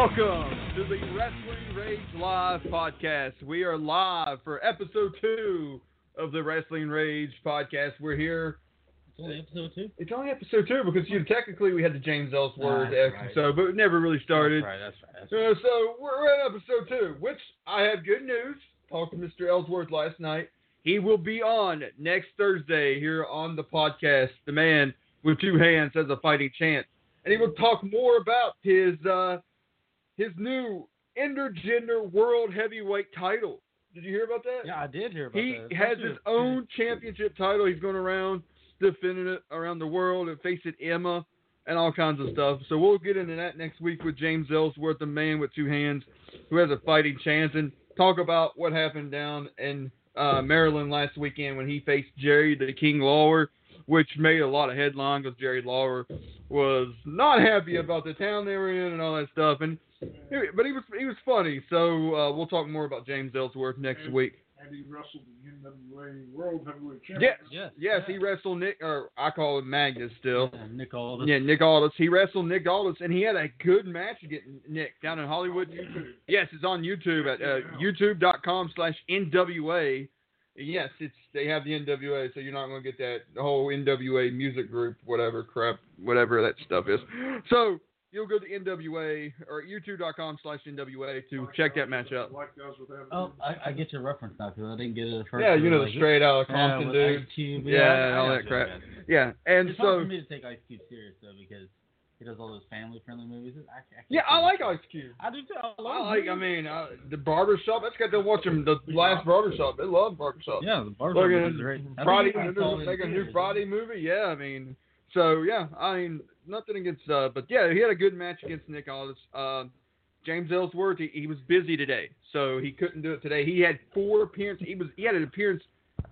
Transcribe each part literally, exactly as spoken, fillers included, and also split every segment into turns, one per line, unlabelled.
Welcome to the Wrestling Rage Live podcast. We are live for episode two of the Wrestling Rage podcast. We're here.
It's only episode two?
It's only episode two because you know, technically we had the James Ellsworth
Nah,
episode,
right.
but it never really started.
That's right, that's right. That's right.
Uh, so we're at episode two, which I have good news. Talked to Mister Ellsworth last night. He will be on next Thursday here on the podcast. The man with two hands has a fighting chance. And he will talk more about his uh, his new intergender world heavyweight title. Did you hear about that?
Yeah, I did hear about
he
that.
He has
That's
his
a-
own championship title. He's going around defending it around the world and facing Emma and all kinds of stuff. So we'll get into that next week with James Ellsworth, the man with two hands who has a fighting chance, and talk about what happened down in uh, Maryland last weekend when he faced Jerry the King Lawler, which made a lot of headlines because Jerry Lawler was not happy about the town they were in and all that stuff. And but he was he was funny. So uh, we'll talk more about James Ellsworth next
and,
week.
And he wrestled the N W A World Heavyweight Champion.
Yes,
Yes,
yes,
yeah.
he wrestled Nick, or I call him Magnus still.
Yeah, Nick Aldis.
Yeah, Nick Aldis. He wrestled Nick Aldis, and he had a good match against Nick down in Hollywood. Yes, it's on YouTube at uh, youtube.com slash NWA. Yes, it's they have the N W A, so you're not going to get that the whole N W A music group, whatever crap, whatever that stuff is. So you'll go to N W A or youtube.com slash NWA to check that match out.
Like guys with that.
Oh, I, I get your reference now because I didn't get it at first.
Yeah, you know the
Like,
straight out of
yeah,
Compton
with
dude.
Ice Cube.
Yeah,
I-
and
I
all
got
that
you,
crap.
I got you.
Yeah, and
It's
so
hard for me to take Ice Cube serious though because he does all those family-friendly movies. I, I can't
yeah, I
take
like
it.
Ice Cube.
I do too. I,
I
love
like. I
him.
mean, uh, the barbershop. That's got to watch them. The last barbershop. They love barbershop.
Yeah, the bar
Look
movie
at
is great. I
Friday.
think I
They're
saw it in
making a new
theaters.
Friday movie. Yeah, I mean, so yeah, I mean, nothing against. Uh, but yeah, he had a good match against Nick Aldis. Uh, James Ellsworth. He, he was busy today, so he couldn't do it today. He had four appearances. He was. He had an appearance.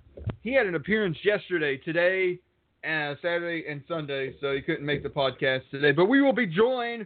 He had an appearance yesterday, today, uh, Saturday, and Sunday, so he couldn't make the podcast today. But we will be joined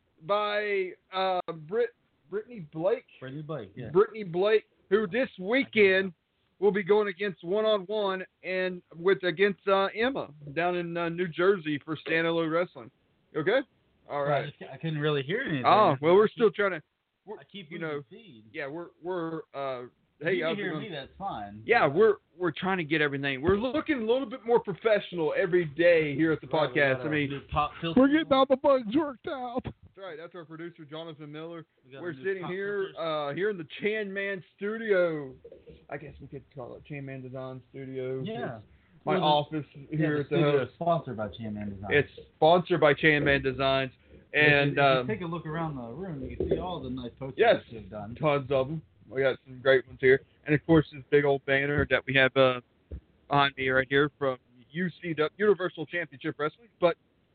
by uh, Brit Brittany Blake.
Brittany Blake, yeah.
Brittany Blake, who this weekend will be going against one on one and with against uh, Emma down in uh, New Jersey for Stanley Wrestling. Okay, all
I,
right.
just, I couldn't really hear anything.
Oh well, we're
I
still
keep,
trying to. We're,
I keep
you
moving
know,
the feed.
yeah, we're we're. Uh,
If
hey,
you
how's
can
it
hear
going?
me, that's fine.
Yeah, we're we're trying to get everything. We're looking a little bit more professional every day here at the
Right, we
podcast.
got
I
our
mean,
new pop filter.
We're getting all the bugs worked out.
that's right. That's our producer, Jonathan Miller.
We got
We're
our new
sitting
pop
here,
filters.
uh, here in the Chan Man Studio. I guess we could call it Chan Man Design Studio.
Yeah.
It's my
Well, the-
office
Yeah,
here
the
at the
studio
host.
is sponsored by Chan Man Design.
It's sponsored by Chan Man Designs,
If you-
and
if you
um,
take a look around the room, you can see all the nice posters
Yes.
that you've done.
tons of them. We got some great ones here, and of course this big old banner that we have uh, behind me right here from U C W, Universal Championship Wrestling. But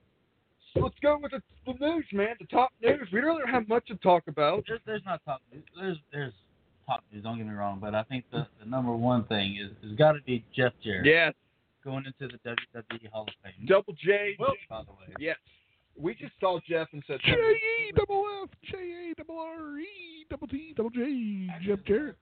so let's go with the, the news, man. The top news. We really don't have much to talk about.
There's, there's not top news. There's there's top news. Don't get me wrong, but I think the, the number one thing is has got to be Jeff Jarrett
Yes,
going into the W W E Hall of Fame.
Double J.
Well, by the way,
Yes, we just saw Jeff and said.
J E double F J A double R E double T double J Jeff Jarrett.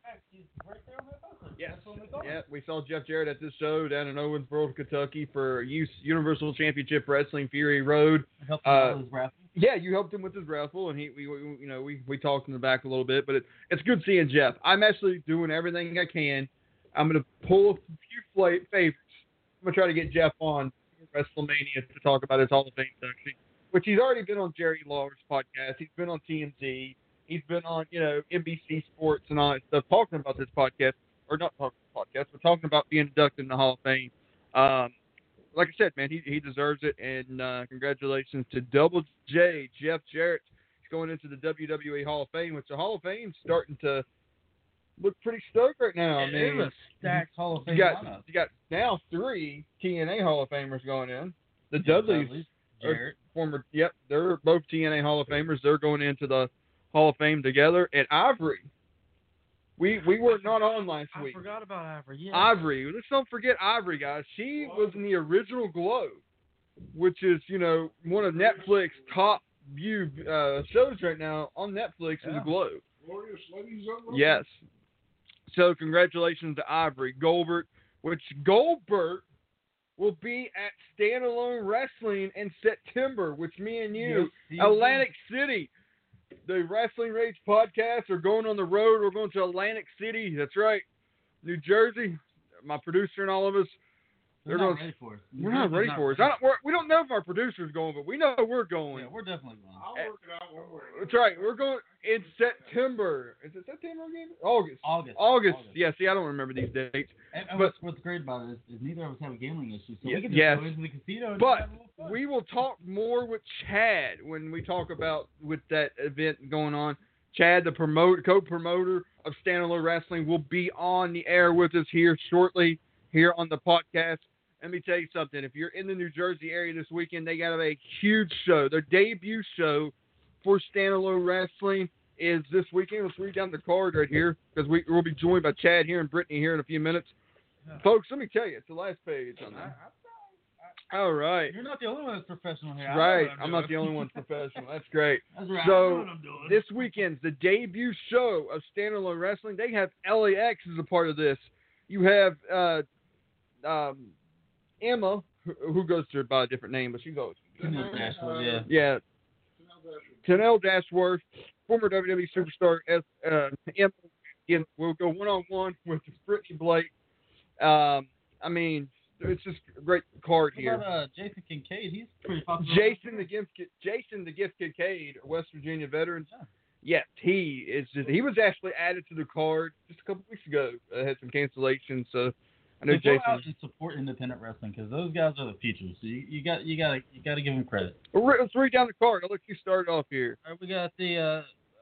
Yes. Yeah, we saw Jeff Jarrett at this show down in Owensboro, Kentucky for U- Universal Championship Wrestling Fury Road.
Helped
Uh,
him with his raffle.
Yeah, you helped him with his raffle, and he, we, we you know, we, we talked in the back a little bit, but it, it's good seeing Jeff. I'm actually doing everything I can. I'm going to pull a few fla- favors. I'm going to try to get Jeff on WrestleMania to talk about his Hall of Fame induction, which he's already been on Jerry Lawler's podcast. He's been on T M Z. He's been on, you know, N B C Sports and all that stuff, talking about this podcast, or not talking about the podcast, but talking about being inducted in the Hall of Fame. Um, like I said, man, he he deserves it, and uh, congratulations to Double J, Jeff Jarrett. He's going into the W W E Hall of Fame, which the Hall of Fame's starting to look pretty stoked right now. I
It
mean,
is a stacked Hall of Fame
you got
lineup.
you got now three T N A Hall of Famers going in. The
Yeah,
Dudleys,
Dudleys,
are
Jarrett.
former, yep, they're both T N A Hall of Famers. They're going into the Hall of Fame together. And Ivory, we we were not on last
I
week.
forgot about Ivory. Yeah.
Ivory, let's don't forget Ivory, guys. She was in the original Glow, which is, you know, one of Netflix's top viewed uh, shows right now on Netflix is
Yeah.
Glow.
Glorious ladies of the
Yes. So congratulations to Ivory Goldberg, which Goldberg will be at Standalone Wrestling in September, which me and you,
Yes,
Atlantic City. the Wrestling Rage podcast are going on the road. We're going to Atlantic City. That's right. New Jersey. My producer and all of us.
They're,
They're
not
gonna,
ready for us.
We're not ready for us. I don't, we're, we don't know if our producer's going, but we know we're going.
Yeah, we're definitely going.
I'll work it out one way.
That's right. We're going in September. Is it September again? August.
August.
August.
August.
Yeah, see, I don't remember these dates.
And, and
But-
what's, what's great about it is, is neither of us have a gambling issue, so
Yeah,
we can just
yes.
go into the casino and
But
just have a little fun.
we will talk more with Chad when we talk about with that event going on. Chad, the promote co-promoter of Standalone Wrestling, will be on the air with us here shortly here on the podcast. Let me tell you something. If you're in the New Jersey area this weekend, they got a huge show. Their debut show for Standalone Wrestling is this weekend. Let's read down the card right here because we, we'll be joined by Chad here and Brittany here in a few minutes.
Yeah.
Folks, let me tell you, it's the last page on there. All right.
You're not the only one that's professional here. I
That's
know
right.
what I'm
I'm not the
doing.
only one professional. That's great.
That's right. I
So,
know what I'm doing.
This weekend's the debut show of Standalone Wrestling. They have L A X as a part of this. You have uh, um, Emma, who, who goes to by a different name, but she goes.
Tenille Dashwood, yeah.
Yeah, Tenille Dashworth, former W W E superstar. As uh, Emma, again, will go one on one with Brittany Blake. Um, I mean, it's just a great card
What
here.
about uh, Jason Kincaid? He's pretty popular.
Jason the Gift, Jason the Gift Kincaid, a West Virginia veteran.
Yeah.
Yes, he is. Just, he was actually added to the card just a couple weeks ago. Uh, had some cancellations, so I know
So go
Jason.
out and support independent wrestling because those guys are the future. So you, you got you got to you got to give them credit.
Well, re- let's read down the card. I'll let you start off here.
All right, we got the uh,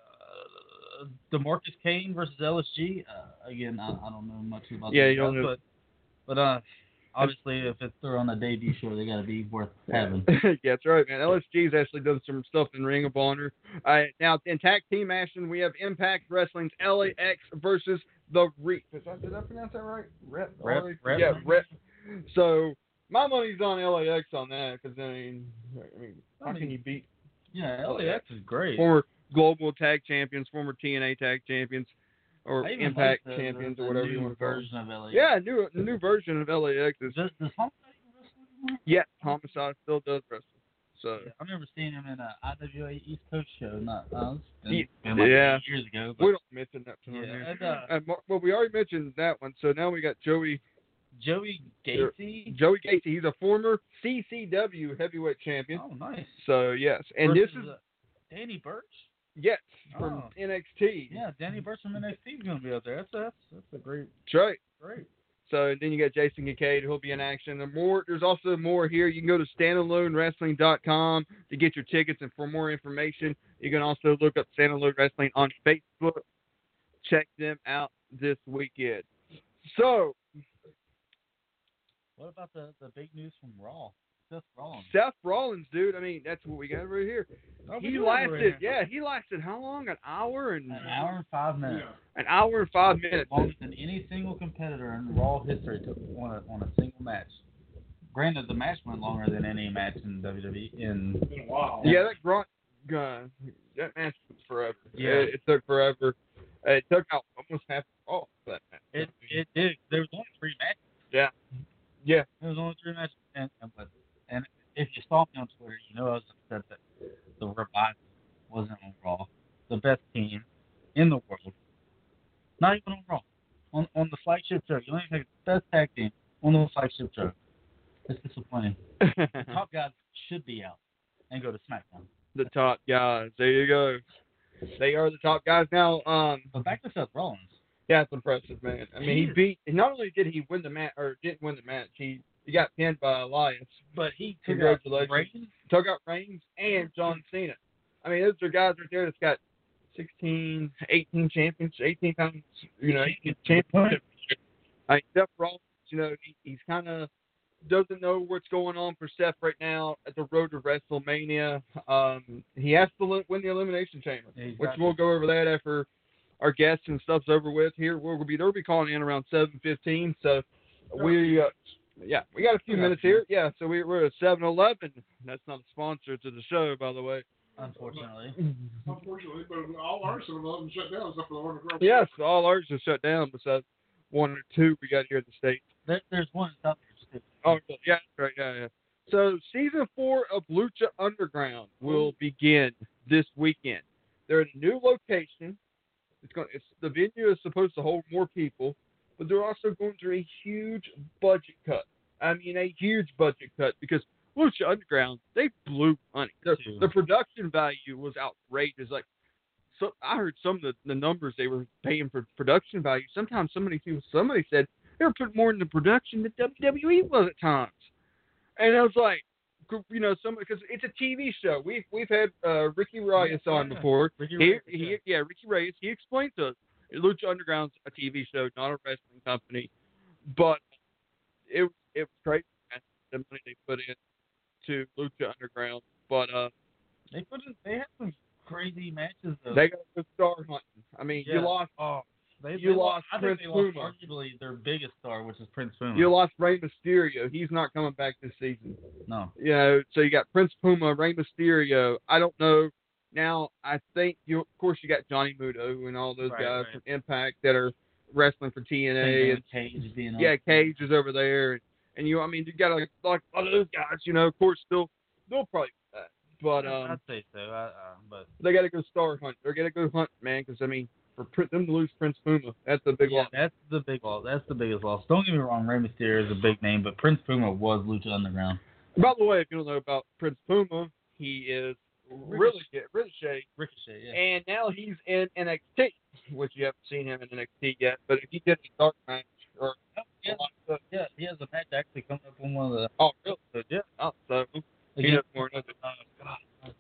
uh, DeMarcus Kane versus L S G. Uh, again, I, I don't know much about
Yeah,
those
you don't
guys,
know.
but but uh, obviously if it's they're on a debut show, they got to be worth having.
Yeah, that's right, man. L S G's actually done some stuff in Ring of Honor. Uh, now, in tag team action, we have Impact Wrestling's L A X versus the Reap. Is that, did I pronounce that right? Rep?
Rep, Rep.
Yeah, Rep. So, my money's on L A X on that because, I mean, I mean, how can you beat
Yeah, L A X is great.
former global tag champions, former T N A tag champions, or
I even
Impact
like the,
champions,
the,
or whatever
the
you
new
want to call it.
version of L A X.
Yeah, a new, a new version of L A X is.
Does, does Homicide wrestle anymore?
Yeah, Homicide still does wrestle. So.
Yeah, I remember seeing him in a I W A East Coast show. Not uh, it's been,
Yeah.
been like
Yeah.
eight years ago. But
We don't mention that to
yeah,
him here.
and, uh,
Uh, Mar- well, we already mentioned that one, so now we got Joey
Joey Gacy.
Joey Gacy. He's a former C C W heavyweight champion.
Oh, nice.
So yes, and this
Versus,
is
uh, Danny Burch.
yes from
Oh.
N X T.
Yeah, Danny Burch from N X T is going to be out there. That's that's that's a great,
That's right.
great.
So then you got Jason Kincaid, who'll be in action. And more, there's also more here. You can go to standalone wrestling dot com to get your tickets and for more information. You can also look up Standalone Wrestling on Facebook. Check them out this weekend. So
What about the, the big news from Raw? Seth Rollins.
Seth Rollins, dude. I mean, that's what we got right here.
Oh, we
He
do have it right
lasted,
here.
yeah, he lasted how long? An hour and
An hour and five minutes.
Yeah.
an hour and five minutes.
Longer than any single competitor in Raw history took on a, on a single match. Granted, the match went longer than any match in W W E. In
Been a while.
Yeah, that grunt, uh, that match was forever.
Yeah.
it, it took forever. Uh, It took out almost half of that match.
it it did. There was only three matches.
Yeah, yeah.
There was only three matches, and and, but, and if you saw me on Twitter, you know I was upset that the Revival wasn't on Raw, the best team in the world, not even on Raw, on on the flagship show. You only take the best tag team on the flagship show. It's disappointing. The top guys should be out and go to SmackDown.
The top guys. There you go. They are the top guys now. Um,
But back to Seth Rollins.
yeah, it's impressive, man. I mean, he
He-
beat. Not only did he win the match, or didn't win the match, he he got pinned by Elias.
But he took out
Congratulations.
Reigns.
Took out Reigns and John Cena. I mean, those are guys right there that's got sixteen, eighteen champions, eighteen times, you know, eighteen championships. I mean, Seth Rollins, you know, he, he's kind of doesn't know what's going on for Seth right now at the road to WrestleMania. Um, he has to li- win the Elimination Chamber,
Yeah, he's
which
got
we'll go over that after our guests and stuff's over with. Here we'll be they'll be calling in around seven fifteen. So we, uh, yeah, we got a few
We got
minutes
a few.
here. Yeah, so we, we're at seven eleven. That's not a sponsor to the show, by the way.
Unfortunately.
Unfortunately, but all our seven eleven shut down except for the one across.
Yes, all ours are shut down besides one or two we got here in the States.
There, there's one out there. Too.
Oh, yeah, that's right, yeah, yeah. So season four of Lucha Underground will begin this weekend. They're in a new location. It's going. It's the venue is supposed to hold more people, but they're also going through a huge budget cut. I mean, a huge budget cut because Lucha Underground, they blew money. The, the production value was outrageous. Like, so I heard some of the, the numbers they were paying for production value. Sometimes somebody somebody said they were putting more into production than W W E was at times. And I was like, you know, some because it's a T V show. We've we've had uh, Ricky Reyes
yeah,
on
yeah.
before.
Ricky
he,
Reyes,
he,
yeah.
yeah, Ricky Reyes. He explained to us Lucha Underground's a T V show, not a wrestling company. But it it was great, the money they put in to Lucha Underground. But uh,
they put in, they had some crazy matches though.
They got a star hunting. I mean,
yeah.
you lost.
Oh, they,
you
they
lost
I
Prince
think they lost
Puma.
arguably their biggest star, which is Prince Puma.
You lost Rey Mysterio. He's not coming back this season.
No.
You know, so you got Prince Puma, Rey Mysterio. I don't know. Now, I think, you, of course, you got Johnny Muto and all those
right,
guys
right.
from Impact that are wrestling for T N A. And,
Cage being
yeah,
on.
Cage is over there. And, and, you, I mean, you got like, like all those guys, you know, of course, still, they'll probably do that. But um,
I'd say so. I, uh, but
they got to go star hunt. They got to go hunt, man, because, I mean, for them to lose Prince Puma, that's a big
yeah,
loss.
that's the big loss. That's the biggest loss. Don't get me wrong, Rey Mysterio is a big name, but Prince Puma was Lucha Underground.
By the way, if you don't know about Prince Puma, he is really good, Ricochet.
Ricochet, yeah.
And now he's in N X T, which you haven't seen him in N X T yet. But if he did a dark match or
oh, yeah, yeah, he has a match actually coming up on one of the.
oh, really?
So, yeah.
Oh, so he
Again,
knows more than
uh, God.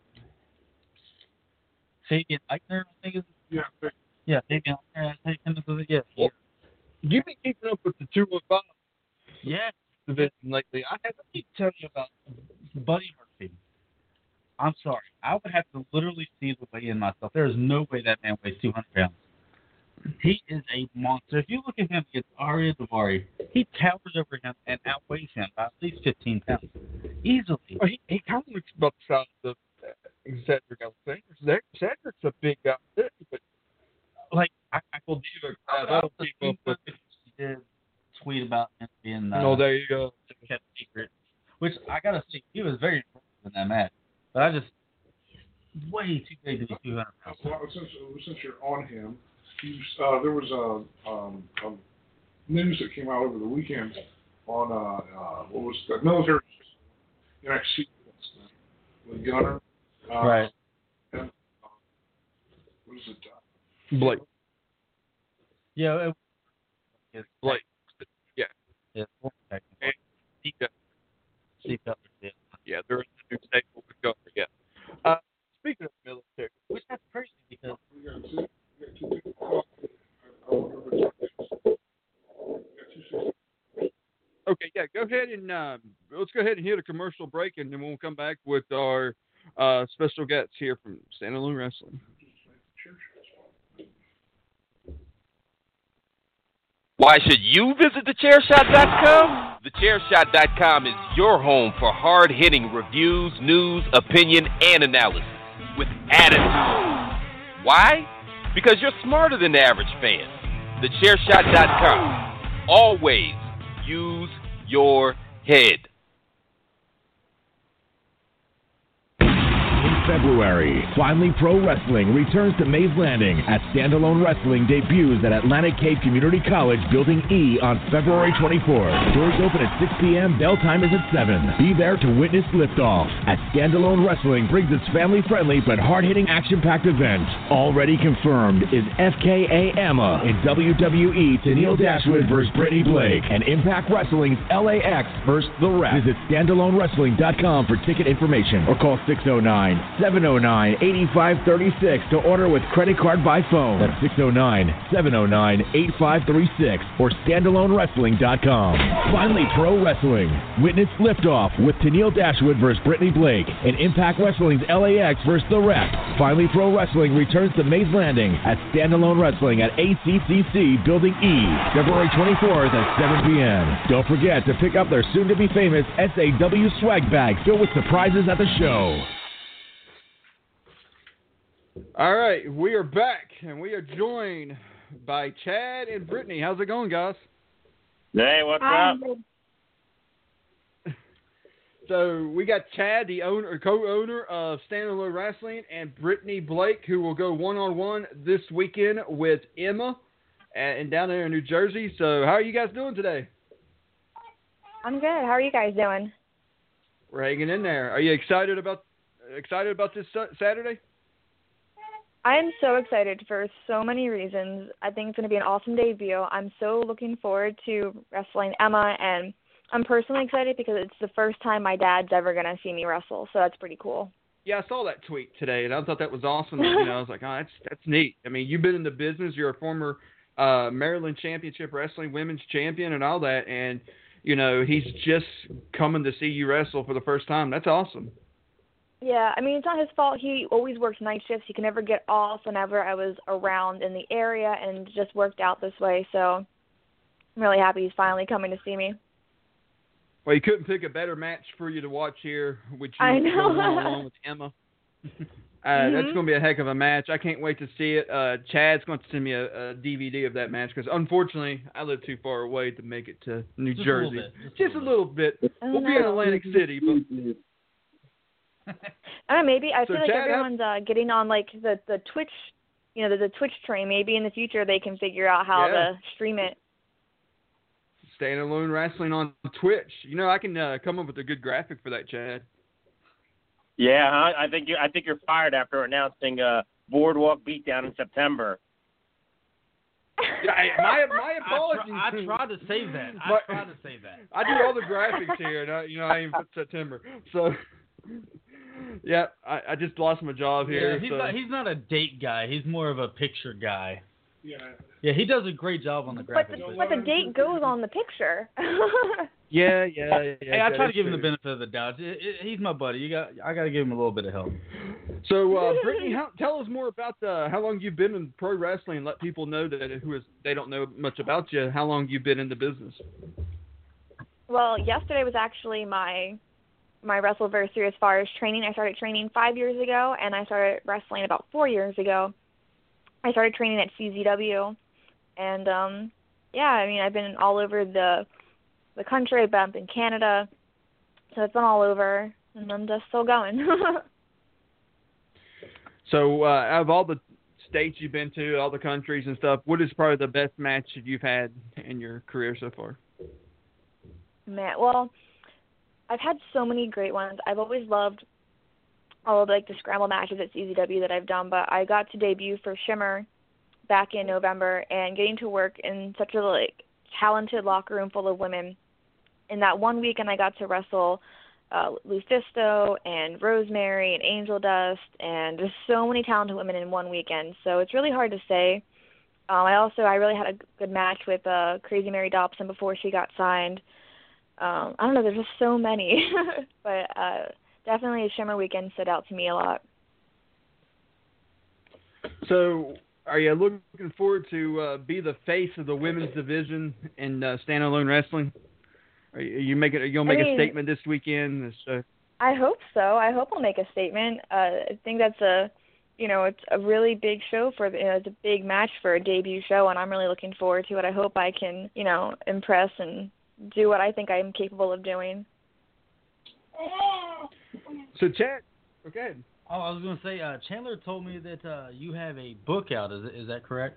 Fabian Eichner, I think is.
Yeah.
Yeah, Fabian Eichner, I think him is. Yeah.
Well, you've been keeping up with the two one five
Yeah.
division lately. I have
Let me tell you about Buddy Murphy. I'm sorry. I would have to literally see the weigh in myself. There is no way that man weighs two hundred pounds. He is a monster. If you look at him against Arya Daivari, he towers over him and outweighs him by at least fifteen pounds. Easily.
well, he, he kind of looks about the size of uh, Cedric Alexander. Cedric's a big guy, too, but
Like, I, I
well,
will
I don't keep up with
if she did tweet about him being uh,
oh, there you go.
kept secret, which I gotta say, he was very impressive in that match. But I just, he's way too big to be two hundred pounds.
Well, since, since you're on him, you, uh, there was a, um, a news that came out over the weekend on uh, uh, what was the military N X T with Gunner. Uh,
Right.
And, uh, what is it? Uh,
Blake.
Yeah, it, it's
Blake. Yeah.
Yeah, it's technical.
And he got,
Steve Cutler did.
yeah, they're in the new stable with Gunner, yeah. Uh, speaking of military,
Which that's crazy because
we got two, we got two people. I wonder which one. We got two sixty.
okay, yeah, go ahead and um, let's go ahead and hit a commercial break, and then we'll come back with our uh, special guests here from Standalone Wrestling.
Why should you visit the chair shot dot com? the chair shot dot com is your home for hard-hitting reviews, news, opinion, and analysis with attitude. Why? Because you're smarter than the average fan. the chair shot dot com. Always use your head.
February, Finally Pro Wrestling returns to Mays Landing as Standalone Wrestling debuts at Atlantic Cape Community College Building E on February twenty-fourth. Doors open at six p.m., bell time is at seven. Be there to witness liftoff as Standalone Wrestling brings its family-friendly but hard-hitting action-packed event. Already confirmed is F K A Emma in W W E Tennille Dashwood versus Brittany Blake and Impact Wrestling's L A X versus The Ref. Visit standalone wrestling dot com for ticket information or call six oh nine, seven oh nine, eight five three six to order with credit card by phone. That's six oh nine, seven oh nine, eight five three six or standalone wrestling dot com. Finally Pro Wrestling. Witness liftoff with Tennille Dashwood versus Brittany Blake and Impact Wrestling's L A X versus The Ref. Finally Pro Wrestling returns to Mays Landing at Standalone Wrestling at A C C C Building E, February twenty-fourth at seven p.m. Don't forget to pick up their soon-to-be famous S A W swag bag filled with surprises at the show.
All right, we are back, and we are joined by Chad and Brittany. How's it going, guys?
Hey, what's up?
So we got Chad, the owner, co-owner of Standalone Wrestling, and Brittany Blake, who will go one-on-one this weekend with Emma, and down there in New Jersey. So how are you guys doing today?
I'm good. How are you guys doing?
We're hanging in there. Are you excited about excited about this Saturday?
I am so excited for so many reasons. I think it's going to be an awesome debut. I'm so looking forward to wrestling Emma, and I'm personally excited because it's the first time my dad's ever going to see me wrestle, so that's pretty cool.
Yeah, I saw that tweet today, and I thought that was awesome. You know, I was like, oh, that's that's neat. I mean, you've been in the business. You're a former uh, Maryland Championship Wrestling Women's Champion and all that, and, you know, he's just coming to see you wrestle for the first time. That's awesome.
Yeah, I mean, it's not his fault. He always works night shifts. He can never get off whenever I was around in the area, and it just worked out this way, so I'm really happy he's finally coming to see me.
Well, you couldn't pick a better match for you to watch here, which you
I know.
go along with Emma. uh,
mm-hmm.
That's going to be a heck of a match. I can't wait to see it. Uh, Chad's going to send me a, a D V D of that match because, unfortunately, I live too far away to make it to New
Just
Jersey.
A Just,
Just a little bit.
bit.
We'll be in Atlantic City, but
I don't know, maybe I
So
feel like
Chad,
everyone's uh, getting on like the, the Twitch, you know, the, the Twitch train. Maybe in the future they can figure out how
Yeah.
to stream it.
Standalone Wrestling on Twitch. You know, I can uh, come up with a good graphic for that, Chad.
Yeah, I, I think you. I think you're fired after announcing uh, Boardwalk Beatdown in September.
Yeah, I- my my apologies.
I, tr- I tried to save that. I
But-
tried to save that.
I do all the graphics here, and I, you know, I even put September. So, yeah, I, I just lost my job here.
Yeah, he's
so.
not. He's not a date guy. He's more of a picture guy.
Yeah.
Yeah, he does a great job on the
But
graphics.
the, but the date goes on the picture.
yeah, yeah, yeah.
Hey, I
that
try to
is
give him the
true.
benefit of the doubt. It, it, he's my buddy. You got. I got to give him a little bit of help.
So, uh, Brittany, how, tell us more about uh, how long you've been in pro wrestling. Let people know that who is they don't know much about you. How long you've been in the business?
Well, yesterday was actually my my wrestleversary as far as training. I started training five years ago, and I started wrestling about four years ago. I started training at C Z W, and um, yeah, I mean, I've been all over the the country. I've been in Canada, so it's been all over, and I'm just still going.
So, uh, out of all the states you've been to, all the countries and stuff, what is probably the best match that you've had in your career so far?
Man, well, I've had so many great ones. I've always loved all of like the scramble matches at C Z W that I've done, but I got to debut for Shimmer back in November, and getting to work in such a like talented locker room full of women. In that one weekend, I got to wrestle uh, Lufisto and Rosemary and Angel Dust, and just so many talented women in one weekend. So it's really hard to say. Um, I also I really had a good match with uh, Crazy Mary Dobson before she got signed. Um, I don't know, there's just so many, but uh, definitely a Shimmer weekend stood out to me a lot.
So, are you looking forward to uh, be the face of the women's division in uh, standalone wrestling? Are you, are you making? Are you gonna make
I mean,
a statement this weekend? This, uh,
I hope so. I hope I'll make a statement. Uh, I think that's a, you know, it's a really big show for, you know, it's a big match for a debut show, and I'm really looking forward to it. I hope I can, you know, impress and do what I think I'm capable of doing.
so, Chad, okay.
Oh, I was going to say, uh, Chandler told me that uh, you have a book out. Is is that correct?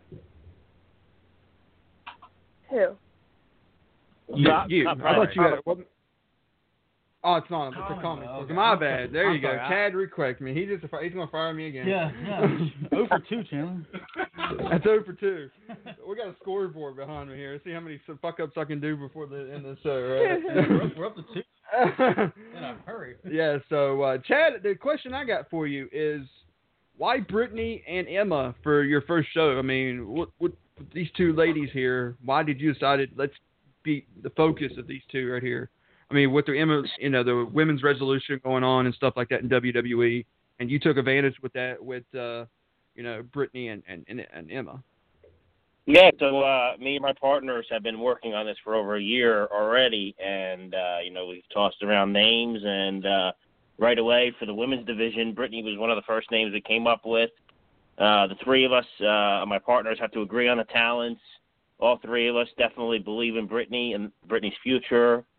Who?
You,
Not-
you.
not
I thought you had.
comic.
Well, oh, it's not. It's a
Comic
comic
book,
book.
okay.
My
I'm
bad.
sorry.
There
I'm
you go.
sorry. I-
Chad recorrect me. He just he's gonna fire me again.
Yeah, yeah. oh for two, Chandler.
That's zero for two. We got a scoreboard behind me here. See how many fuck ups I can do before the end of the show, right?
we're, up, we're up to two in a hurry.
Yeah. So, uh, Chad, the question I got for you is, why Brittany and Emma for your first show? I mean, what what these two ladies here? Why did you decide let's be the focus of these two right here? I mean, with the Emma, you know, the women's resolution going on and stuff like that in W W E, and you took advantage with that with, uh, you know, Brittany and, and, and Emma.
Yeah, so uh, me and my partners have been working on this for over a year already, and, uh, you know, we've tossed around names, and uh, right away for the women's division, Brittany was one of the first names we came up with. Uh, the three of us, uh, my partners, have to agree on the talents. All three of us definitely believe in Brittany and Brittany's future.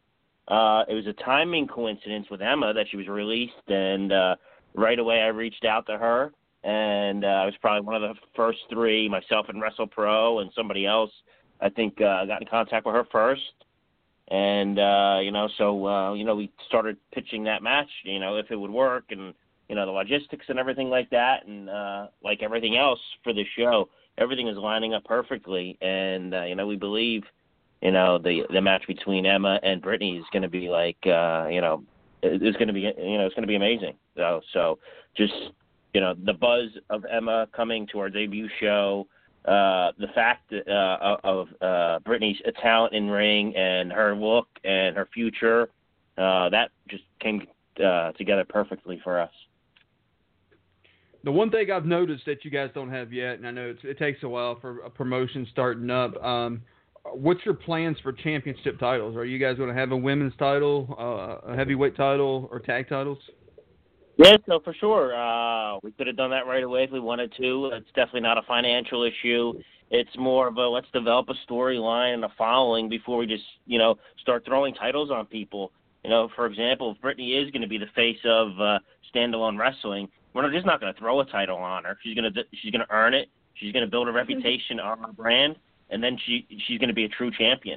uh, it was a timing coincidence with Emma that she was released, and uh, right away I reached out to her, and uh, I was probably one of the first three, myself and WrestlePro and somebody else, I think, uh, got in contact with her first. And, uh, you know, so, uh, you know, we started pitching that match, you know, if it would work and, you know, the logistics and everything like that. And uh, like everything else for the show, everything is lining up perfectly. And, uh, you know, we believe, you know, the the match between Emma and Brittany is going to be like, uh, you know, it's going to be, you know, it's going to be amazing. So, so just, you know, the buzz of Emma coming to our debut show, Uh, the fact that, uh, of uh, Brittany's talent in ring and her look and her future, uh, that just came uh, together perfectly for us.
The one thing I've noticed that you guys don't have yet, and I know it's, it takes a while for a promotion starting up, um, what's your plans for championship titles? Are you guys going to have a women's title, uh, a heavyweight title, or tag titles?
Yeah, so for sure. Uh, we could have done that right away if we wanted to. It's definitely not a financial issue. It's more of a let's develop a storyline and a following before we just, you know, start throwing titles on people. You know, for example, if Brittany is going to be the face of uh, standalone wrestling, we're just not going to throw a title on her. She's going to she's going to earn it. She's going to build a reputation on our brand, and then she she's going to be a true champion.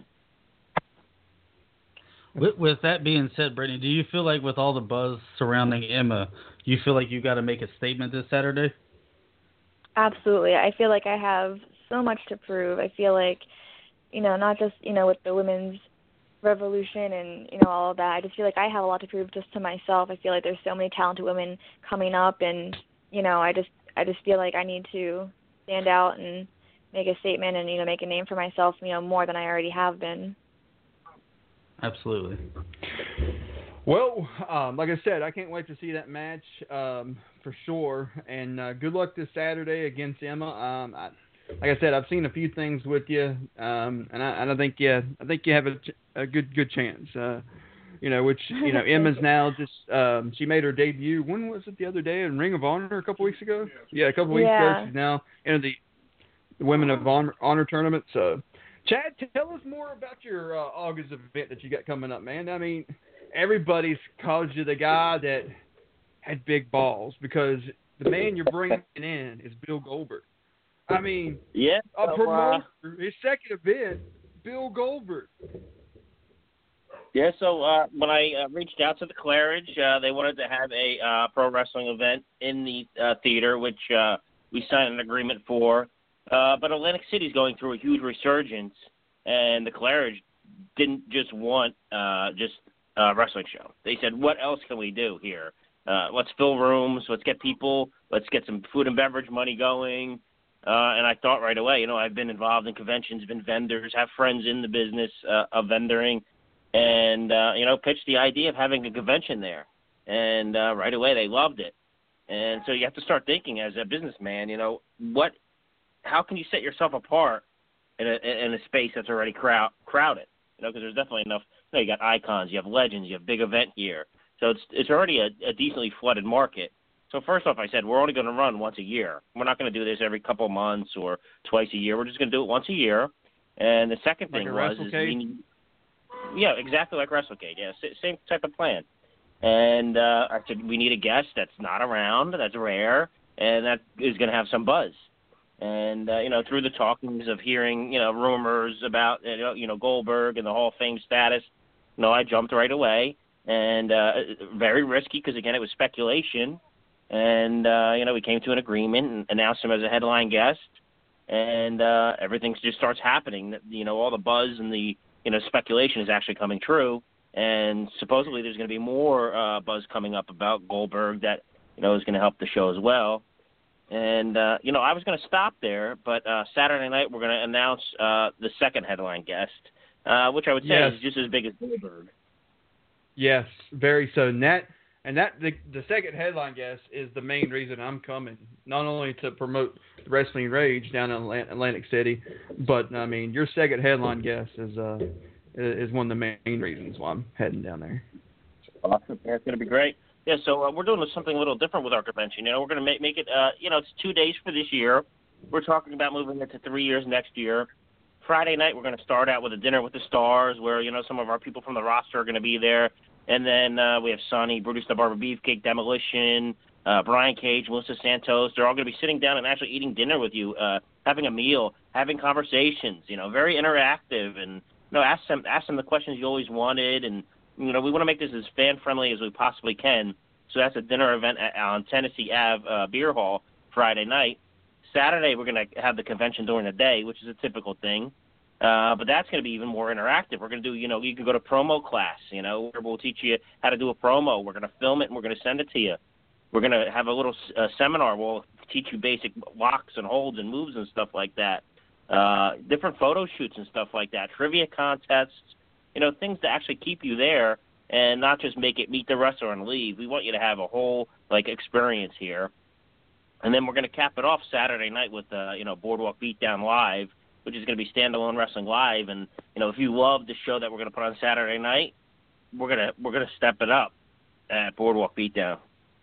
With, with that being said, Brittany, do you feel like with all the buzz surrounding Emma, you feel like you got to make a statement this Saturday?
Absolutely. I feel like I have so much to prove. I feel like, you know, not just, you know, with the women's revolution and, you know, all of that. I just feel like I have a lot to prove just to myself. I feel like there's so many talented women coming up, and, you know, I just I just feel like I need to stand out and make a statement and, you know, make a name for myself, you know, more than I already have been.
Absolutely.
Well, um, like I said, I can't wait to see that match um, for sure. And uh, good luck this Saturday against Emma. Um, I, like I said, I've seen a few things with you, um, and, I, and I think yeah, I think you have a, a good good chance. Uh, you know, which you know, Emma's now just um, she made her debut. When was it? The other day in Ring of Honor, a couple weeks ago. Yeah, a couple weeks
yeah.
ago. She's now in the, the Women of Honor, Honor tournament. So. Chad, tell us more about your uh, August event that you got coming up, man. I mean, everybody's called you the guy that had big balls because the man you're bringing in is Bill Goldberg. I mean,
yeah,
a
so,
promoter,
uh,
his second event, Bill Goldberg.
Yeah, so uh, when I uh, reached out to the Claridge, uh, they wanted to have a uh, pro wrestling event in the uh, theater, which uh, we signed an agreement for. Uh, but Atlantic City is going through a huge resurgence, and the Claridge didn't just want uh, just a wrestling show. They said, what else can we do here? Uh, let's fill rooms. Let's get people. Let's get some food and beverage money going. Uh, and I thought right away, you know, I've been involved in conventions, been vendors, have friends in the business uh, of vendoring, and, uh, you know, pitched the idea of having a convention there. And uh, right away they loved it. And so you have to start thinking as a businessman, you know, what – how can you set yourself apart in a in a space that's already crowd, crowded? You know, because there's definitely enough. You know, you got icons, you have legends, you have big event here, so it's it's already a, a decently flooded market. So first off, I said we're only going to run once a year. We're not going to do this every couple of months or twice a year. We're just going to do it once a year. And the second
like
thing
a
was, is
WrestleCade?
we need, yeah, exactly like WrestleCade. Yeah, same type of plan. And uh, I said we need a guest that's not around, that's rare, and that is going to have some buzz. And, uh, you know, through the talkings of hearing, you know, rumors about, you know, you know, Goldberg and the Hall of Fame status, you know, I jumped right away. And uh, very risky because, again, it was speculation. And, uh, you know, we came to an agreement and announced him as a headline guest. And uh, everything just starts happening. You know, all the buzz and the, you know, speculation is actually coming true. And supposedly there's going to be more uh, buzz coming up about Goldberg that, you know, is going to help the show as well. And, uh, you know, I was going to stop there, but uh, Saturday night we're going to announce uh, the second headline guest, uh, which I would say
yes.
is just as big as Goldberg.
Yes, very so. And that, and that the, the second headline guest is the main reason I'm coming, not only to promote the Wrestling Rage down in Atlantic City, but, I mean, your second headline guest is uh, is one of the main reasons why I'm heading down there.
Awesome. Yeah, it's going to be great. Yeah, so uh, we're doing something a little different with our convention. You know, we're going to make, make it, uh, you know, it's two days for this year. We're talking about moving it to three years next year. Friday night, we're going to start out with a dinner with the stars where, you know, some of our people from the roster are going to be there. And then uh, we have Sonny, Brutus the Barber Beefcake, Demolition, uh, Brian Cage, Melissa Santos. They're all going to be sitting down and actually eating dinner with you, uh, having a meal, having conversations, you know, very interactive. And, you know, ask them, ask them the questions you always wanted. And, you know, we want to make this as fan-friendly as we possibly can. So that's a dinner event at, on Tennessee Avenue uh, Beer Hall Friday night. Saturday, we're going to have the convention during the day, which is a typical thing. Uh, but that's going to be even more interactive. We're going to do, you know, you can go to promo class, you know, where we'll teach you how to do a promo. We're going to film it, and we're going to send it to you. We're going to have a little uh, seminar. We'll teach you basic locks and holds and moves and stuff like that. Uh, different photo shoots and stuff like that. Trivia contests, you know, things to actually keep you there and not just make it meet the wrestler and leave. We want you to have a whole, like, experience here. And then we're going to cap it off Saturday night with, uh, you know, Boardwalk Beatdown Live, which is going to be Standalone Wrestling Live. And, you know, if you love the show that we're going to put on Saturday night, we're going to we're going to step it up at Boardwalk Beatdown.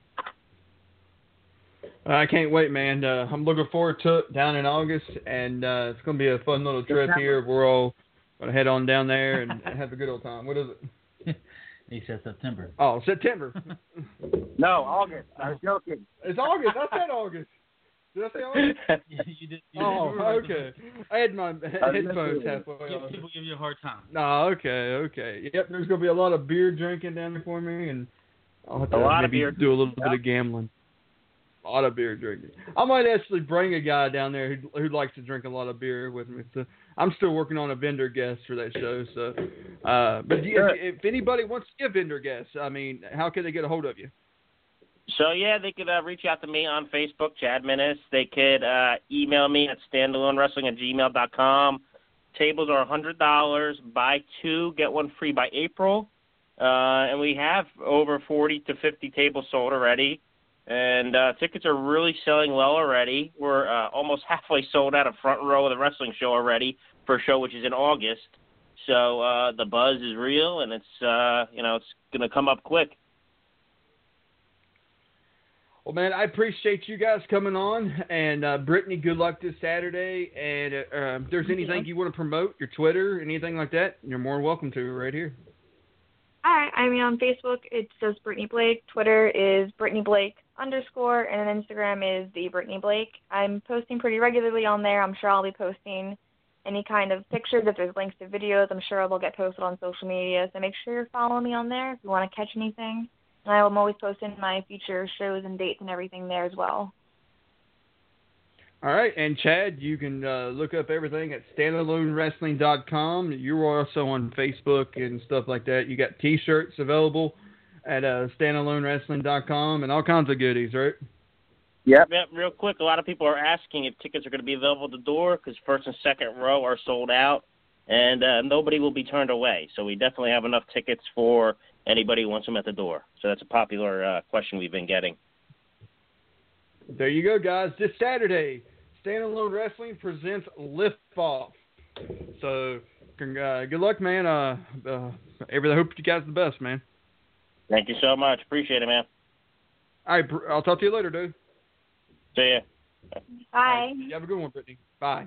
I can't wait, man. Uh, I'm looking forward to it down in August, and uh, it's going to be a fun little trip here. We're all going to head on down there and have a good old time. What is it?
He said September.
Oh, September.
No, August. I was joking.
It's August. I said August. Did I say August?
you, you did, you
oh,
did
okay. I had my headphones halfway
Give,
on.
people give you a hard time.
No, okay, okay. Yep, there's going to be a lot of beer drinking down there for me, and I'll have to
a lot
maybe
of beer.
do a little
Yep.
bit of gambling. A lot of beer drinking. I might actually bring a guy down there who who likes to drink a lot of beer with me. So I'm still working on a vendor guest for that show. So, uh, but
Sure.
if, if anybody wants to give vendor guests, I mean, how can they get a hold of you?
So, yeah, they could uh, reach out to me on Facebook, Chad Minnis. They could uh, email me at standalone wrestling at gmail dot com. Tables are one hundred dollars. Buy two, get one free by April. Uh, and we have over forty to fifty tables sold already. And uh, tickets are really selling well already. We're uh, almost halfway sold out of front row of the wrestling show already for a show which is in August. So uh, the buzz is real, and it's uh, you know it's going to come up quick.
Well, man, I appreciate you guys coming on. And, uh, Brittany, good luck this Saturday. And uh, uh, if there's anything you want to promote, your Twitter, anything like that, you're more than welcome to right here.
Hi, I mean, on Facebook, it says Brittany Blake. Twitter is Brittany Blake underscore, and then Instagram is the Brittany Blake. I'm posting pretty regularly on there. I'm sure I'll be posting any kind of pictures. If there's links to videos, I'm sure they'll get posted on social media. So make sure you're following me on there if you want to catch anything. And I'm always posting my future shows and dates and everything there as well.
All right, and Chad, you can uh, look up everything at standalone wrestling dot com. You're also on Facebook and stuff like that. You got T-shirts available at uh, standalone wrestling dot com and all kinds of goodies, right?
Yep. Yep. Real quick, a lot of people are asking if tickets are going to be available at the door because first and second row are sold out, and uh, nobody will be turned away. So we definitely have enough tickets for anybody who wants them at the door. So that's a popular uh, question we've been getting.
There you go, guys. This Saturday, Standalone Wrestling presents Lift Off. So, uh, good luck, man. Uh, uh, I hope you guys the best, man.
Thank you so much. Appreciate it, man.
All right, I'll talk to you later, dude.
See ya.
Bye.
You have a good one, Brittany. Bye.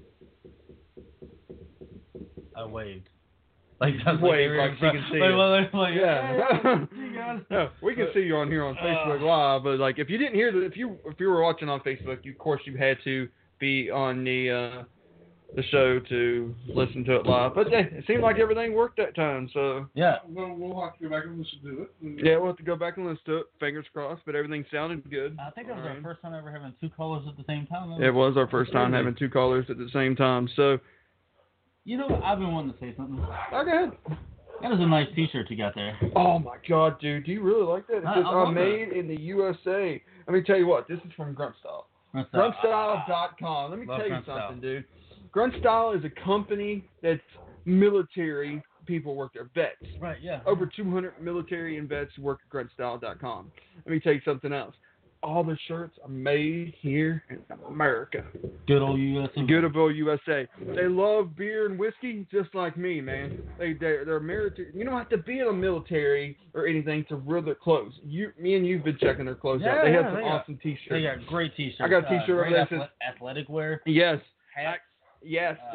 I waved. Like that's
Wave,
like,
like she can see
like,
you.
like, like,
Yeah. No, we can see you on here on Facebook Live, but like if you didn't hear the, if you if you were watching on Facebook, you, of course you had to be on the uh, the show to listen to it live. But yeah, it seemed like everything worked that time. So
yeah,
Well, we'll have to go back and listen to it.
yeah, we'll have to go back and listen to it. Fingers crossed, but everything sounded good.
I think that was
All
our
right.
first time ever having two callers at the same time.
It was our first time having two callers at the same time. So
You know, I've been wanting to say something.
oh, go ahead.
That is a nice T-shirt you got there.
Oh my God, dude, do you really like that? It
I-
says
I
uh,
love
made in the U S A. Let me tell you what, this is from Grunt Style.
Grunt
grunt
Style.
style dot com. Let me
Love
tell you
Grunt Style.
something, dude. Grunt Style is a company that's military people work there, vets.
Right, yeah.
Over two hundred military and vets work at grunt style dot com. Let me tell you something else. All the shirts are made here in America.
Good old U S A.
Good old U S A. They love beer and whiskey just like me, man. They they're, they're military. You don't have to be in the military or anything to wear their clothes. You, me and you've been checking their clothes
Yeah,
out. They
yeah,
have some
they got-
awesome T-shirts.
They got great T-shirts.
I got a T-shirt
uh,
over
great
there that
athle-
says-
athletic wear.
Yes,
Hats.
yes.
Uh,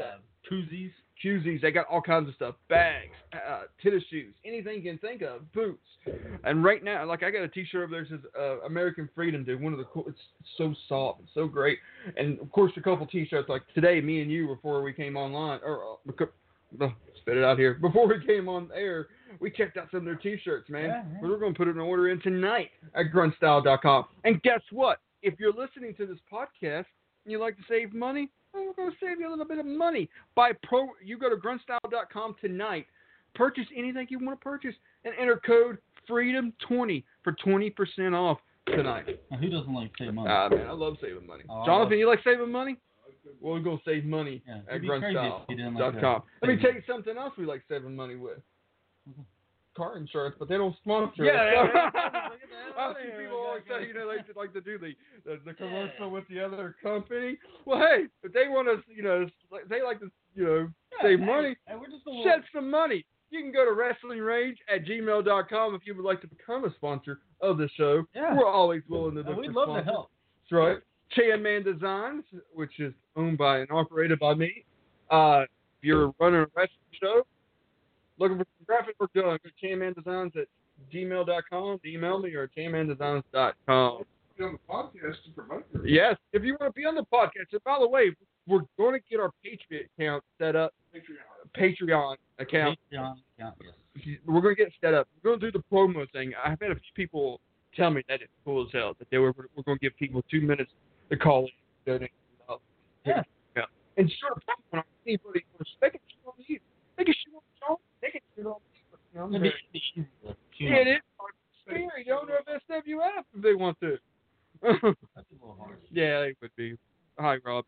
Koozies.
Koozies. They got all kinds of stuff. Bags, uh, tennis shoes, anything you can think of. Boots. And right now, like I got a T-shirt over there that says uh, American Freedom, dude. One of the cool. It's so soft. It's so great. And of course, a couple T-shirts. Like today, me and you, before we came online, or uh, uh, spit it out here. Before we came on air, we checked out some of their T-shirts, man.
Yeah, yeah.
We're going to put an order in tonight at grunt style dot com. And guess what? If you're listening to this podcast and you like to save money, well, we're going to save you a little bit of money. Buy pro. You go to grunt style dot com tonight. Purchase anything you want to purchase and enter code freedom twenty for twenty percent off tonight.
Now, who doesn't like saving money?
Ah, man, I love saving money.
Oh,
Jonathan,
love-
you like saving money? Well, we're going to save money
Yeah,
at
it'd be
grunt
crazy
style
if you didn't
dot
like
com.
to
Let me
save
tell you something else we like saving money with.
Mhm.
Car insurance, but they don't sponsor
Yeah,
us.
yeah, yeah. Look at that.
I see people always say, you know, they just like to do the, the, the commercial with the other company. Well, hey, if they want us, you know, they like to, you know,
Yeah,
save
hey,
money,
hey, we're just a little-
shed some money. You can go to wrestling range at gmail dot com if you would like to become a sponsor of the show.
Yeah.
We're always willing to
And
look
we'd
for
love to
sponsors.
help.
That's right. Chan Man Designs, which is owned by and operated by me. Uh, if you're running a wrestling show, looking for some graphic work done, go to Chan Man Designs at gmail dot com. Email me or chan man designs dot com.
Be on the podcast to promote your
Yes, if you want to be on the podcast. And by the way, we're going to get our Patriot account set up,
Patreon.
Patreon account.
Patreon account, yes.
We're going to get it set up. We're going to do the promo thing. I've had a few people tell me that it's cool as hell, that they were we're going to give people two minutes to call in and donate.
Yeah.
Yeah. And sure, on anybody, they can shoot on you. They can shoot on Sean. They can shoot on me. You know, I'm
It'd
very-
be easy to shoot
Yeah,
on.
it is scary. You don't know if S W F if they want to.
That'd be a little hard.
Yeah, it would be. Hi, Rob.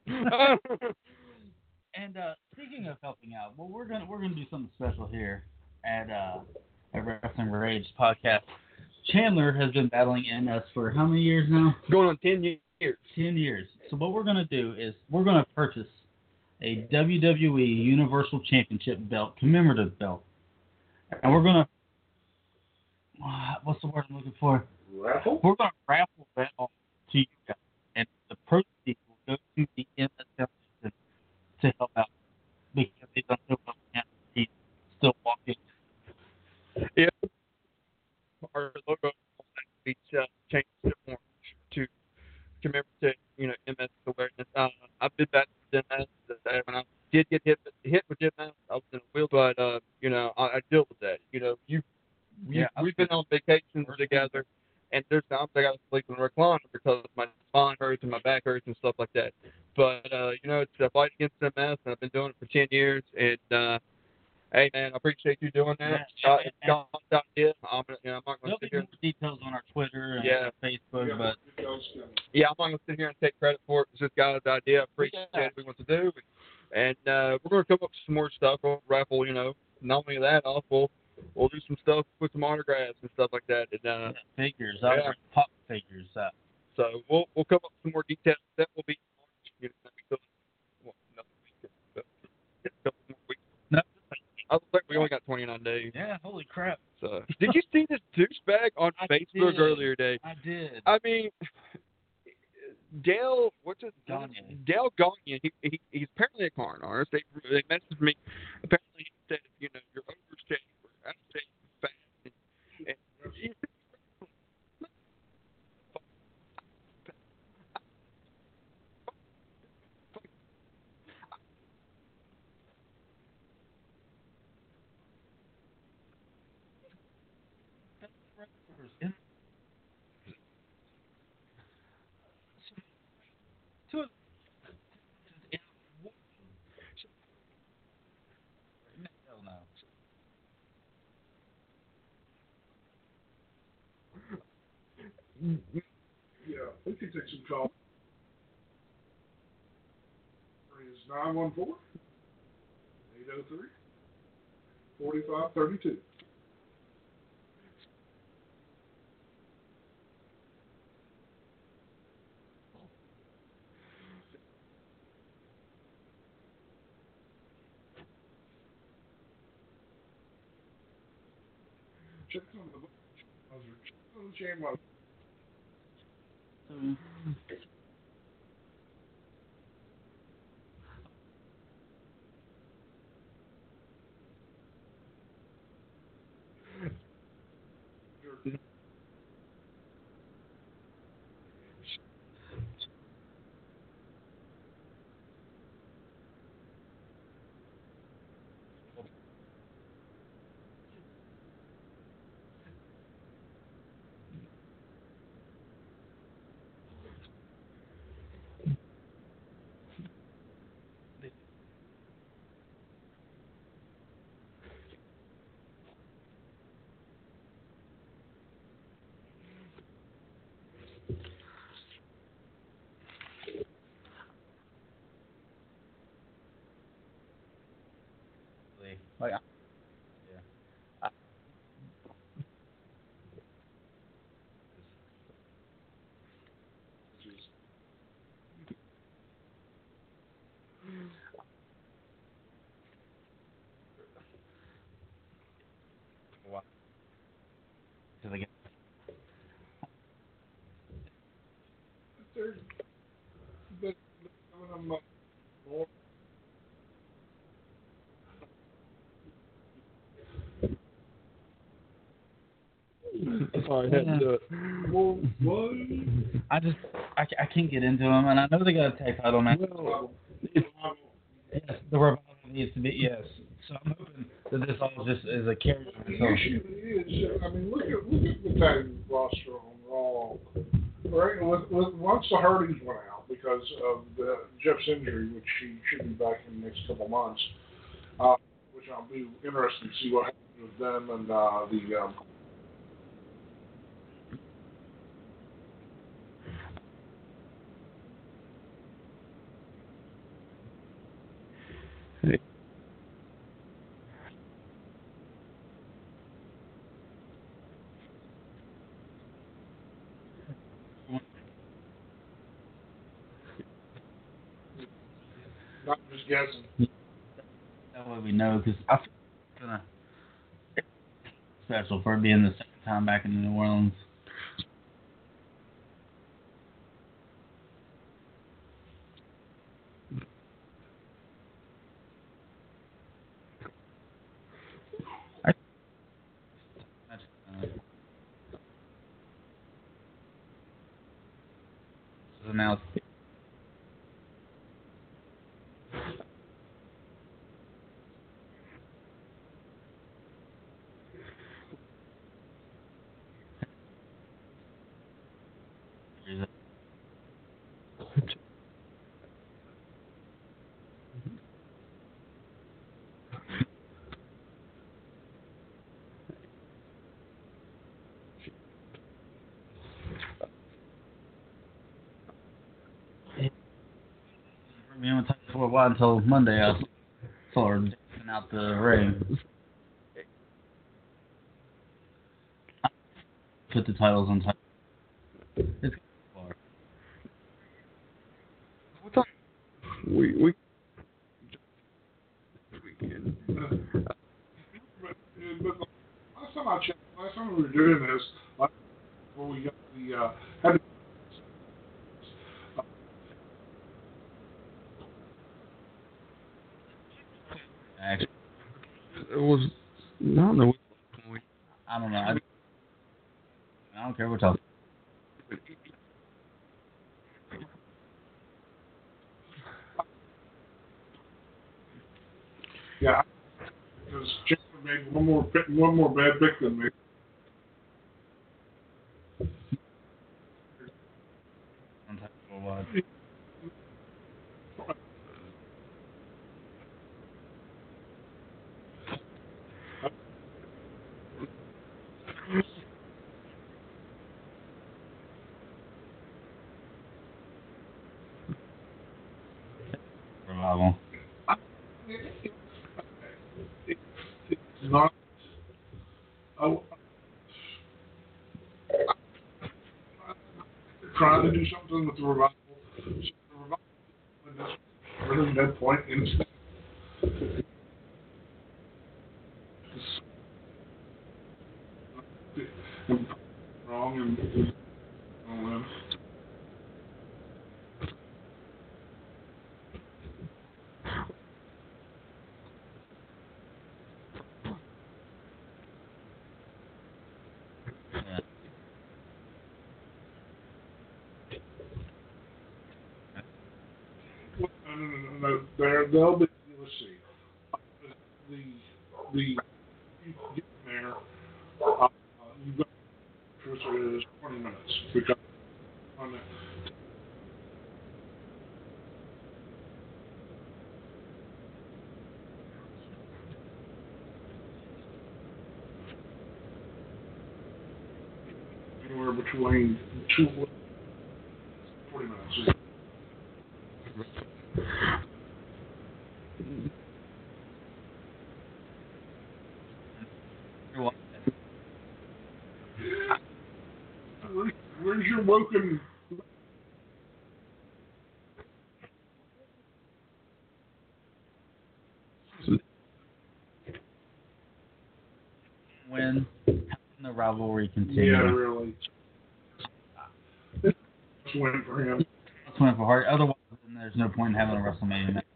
And uh, speaking of helping out, well, we're gonna we're gonna do something special here at uh, at Wrestling Rage podcast. Chandler has been battling M S for how many years now?
Going on ten years.
Ten years. So what we're gonna do is we're gonna purchase a W W E Universal Championship belt, commemorative belt, and we're gonna uh, what's the word I'm looking for?
Raffle?
We're gonna raffle that off to you guys, and the proceeds will go to the M S Foundation to help out because they don't know about him. He's still walking.
Yeah. Our logo on that beach uh, changed it more to commemorate, you know, M S awareness. Uh, I've been back with M S. When I did get hit hit with M S, I was in a wheel, but uh, you know, I, I deal with that. You know, you, you
Yeah,
we've been on vacations together, and there's times I got to sleep in the recliner because my spine hurts and my back hurts and stuff like that. But uh, you know, it's a fight against M S, and I've been doing it for ten years. And uh, hey, man, I appreciate you doing that.
Yeah,
uh,
and-
it's God's idea. I'm, you know, I'm not going
There'll
to
be
sit here.
more details on our Twitter and
Yeah.
Facebook,
Yeah,
but
it goes to-
Yeah, I'm not going to sit here and take credit for it. It's just God's idea. I appreciate
Yeah.
what we want to do. And uh, we're going to come up with some more stuff. We'll raffle, you know, not only that, off, we'll, we'll do some stuff with some autographs and stuff like that. And uh,
figures,
yeah.
yeah. pop figures. Uh,
so we'll we'll come up with some more details. That will be March. You know, so, well, another week, but a couple more weeks.
No.
I was like, we only got twenty-nine days.
yeah, holy crap.
So, did you see this douchebag on
I
Facebook
did.
earlier today?
I did.
I mean, Dale, what's his
Gagne.
Dale Gagne. He, he he's apparently a con artist. They they messaged me. Apparently, he said, you know, you're overshape or out of shape, fat, and, and he,
Two of Hell no.
Yeah, we can take some calls. Is nine one four, eight oh three, four five three two. Check on the check on the chain while
Really. Like, I- yeah. I, wow. To the game.
They're, they're giving them uh, more.
Sorry, I had to do it.
Well, what?
I just, I, ca- I can't get into them, and I know they got a tag title match.
Well,
Yes, the revival needs to be, yes. So I'm hoping that this all just is a character.
The
So,
issue is, I mean, look at look at the tag roster on Raw. Right, with, with, once the Hardys went out because of the Jeff's injury, which he should be back in the next couple months, uh, which I'll be interested to see what happens with them and uh, the. Um, not just guessing.
that way we know, because I feel like it's gonna it's special for it being the second time back in New Orleans. I, that's, uh, this is announced. Me and talk for a while until Monday. I saw her dancing out the ring. Put the titles on top. It's far.
what's up? We we weekend.
But, but last time I checked, last time we were doing this, like, before we got the uh, had to,
Actually,
It was I don't know what point.
I don't know. I, I don't care what talking.
yeah, because Chandler made one more pick- one more bad pick than me.
I'm talking for a while. Revival.
It's not. Oh, trying to do something with the revival. So the revival at this really dead point instead. And wrong and all that.
Yeah.
No, no, no, no, no. There, they'll be. Let's see. The the you get there. Uh, you've got is twenty minutes because on the, anywhere between two forty minutes.
You're
Where, where's your Woken?
When how can the rivalry continue?
Yeah, really. Let's win for him.
Let's win for Hardy. Otherwise, then there's no point in having a WrestleMania match.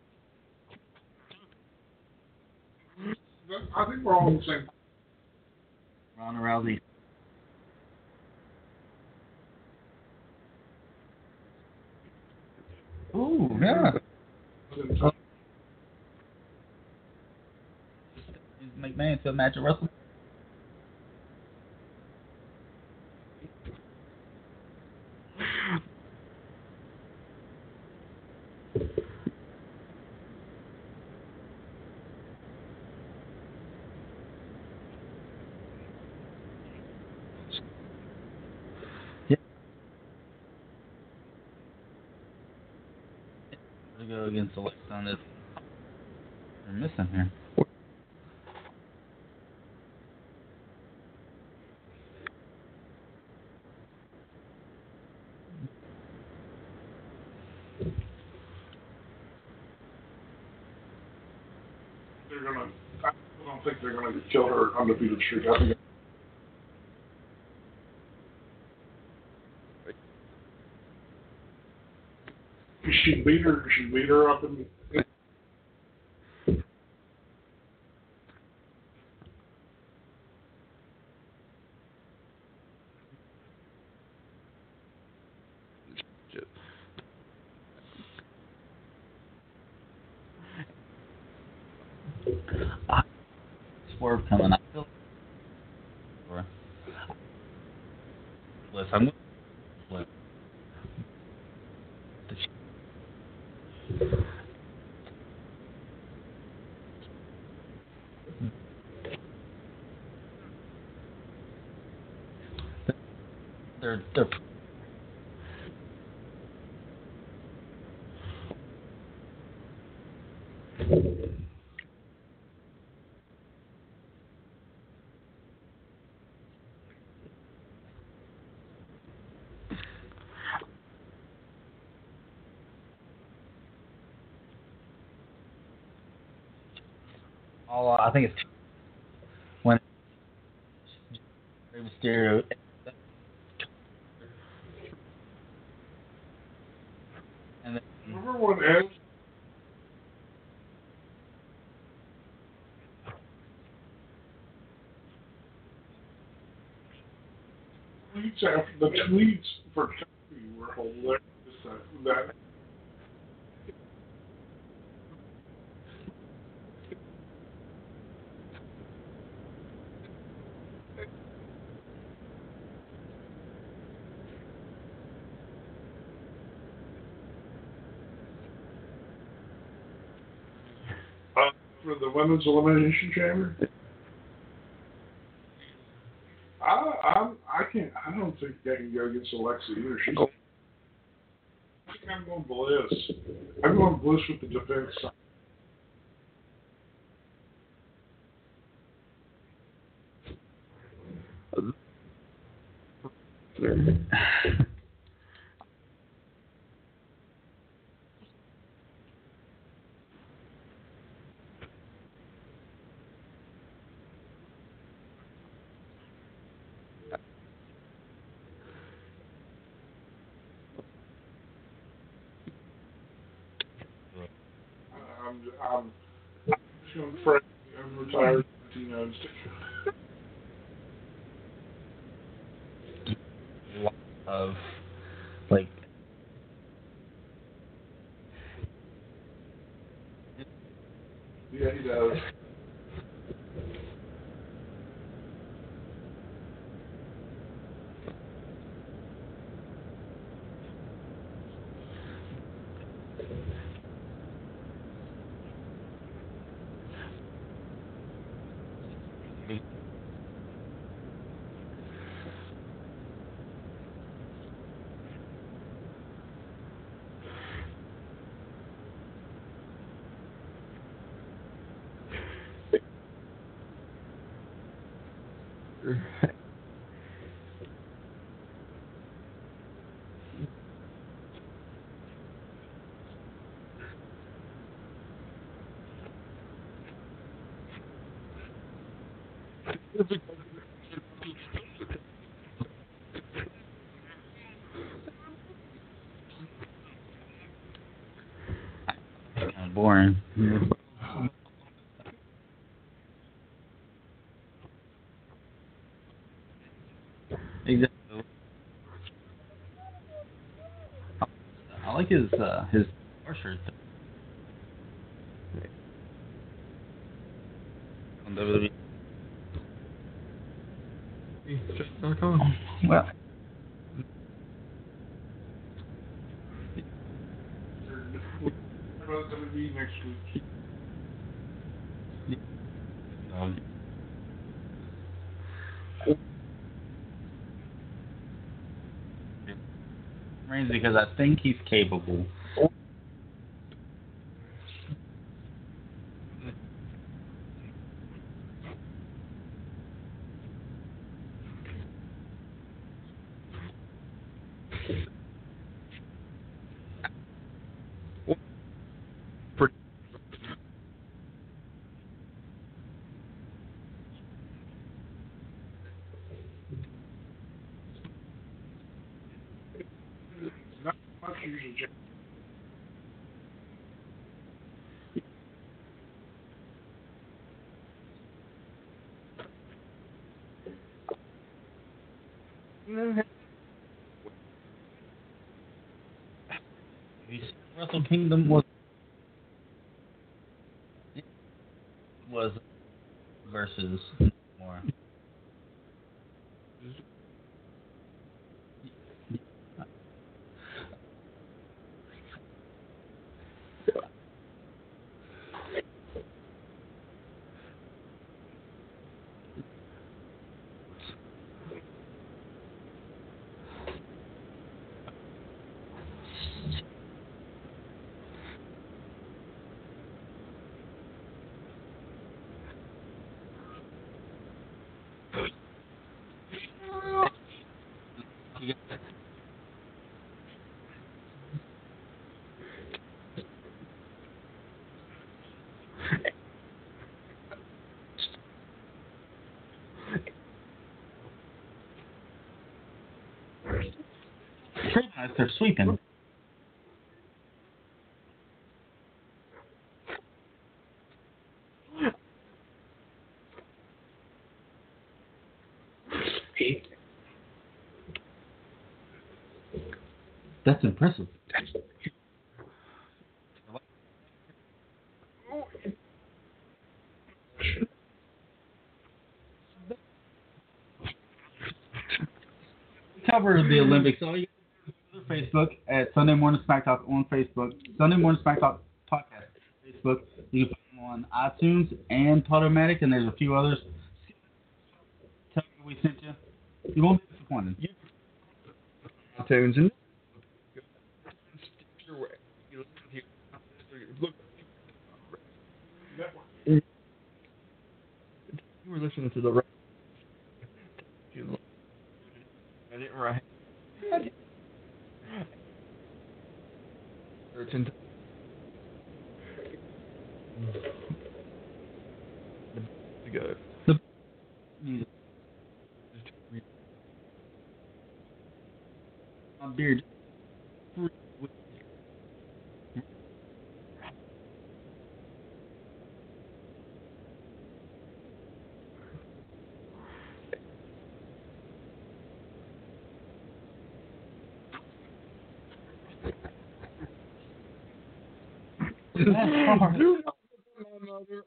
I think we're all on the same.
Ronda Rousey. Ooh, yeah. McMahon to a match at WrestleMania. To go against Alexa on this. We're missing here.
They're gonna. I don't think they're gonna kill her undefeated streak. I think. She beat her. She beat her up in.
Ah, Swerve coming up. Listen, I'm going They're they're all. I think it's when Rey Mysterio. And then,
Remember when Edge? Tweets after the tweets for Kofi were hilarious. That, that uh, for the women's elimination chamber. I I'm, I can't. I don't think they can go against Alexa either. She's. I think I'm going Bliss. I'm going Bliss with the defense side. I'm, I'm, I'm just going to pray. I'm retired. You know,
of like
yeah, he does.
Kind of boring. Exactly. I like his uh, his bar shirt. On W W E. Well,
About W W E next week.
um, Reigns because I think he's capable.
Not much usually.
Wrestle Kingdom was was versus more. Pretty nice. They're sweeping. That's impressive. Cover the Olympics. All you go to Facebook at Sunday Morning Smack Talk on Facebook. Sunday Morning Smack Talk podcast Facebook. You can find them on iTunes and Podomatic, and there's a few others. Tell me we sent you. You won't be disappointed.
iTunes and look. You were listening to the right. I didn't write. Searching. To go.
The music. My beard. That's hard.
Do not put my mother.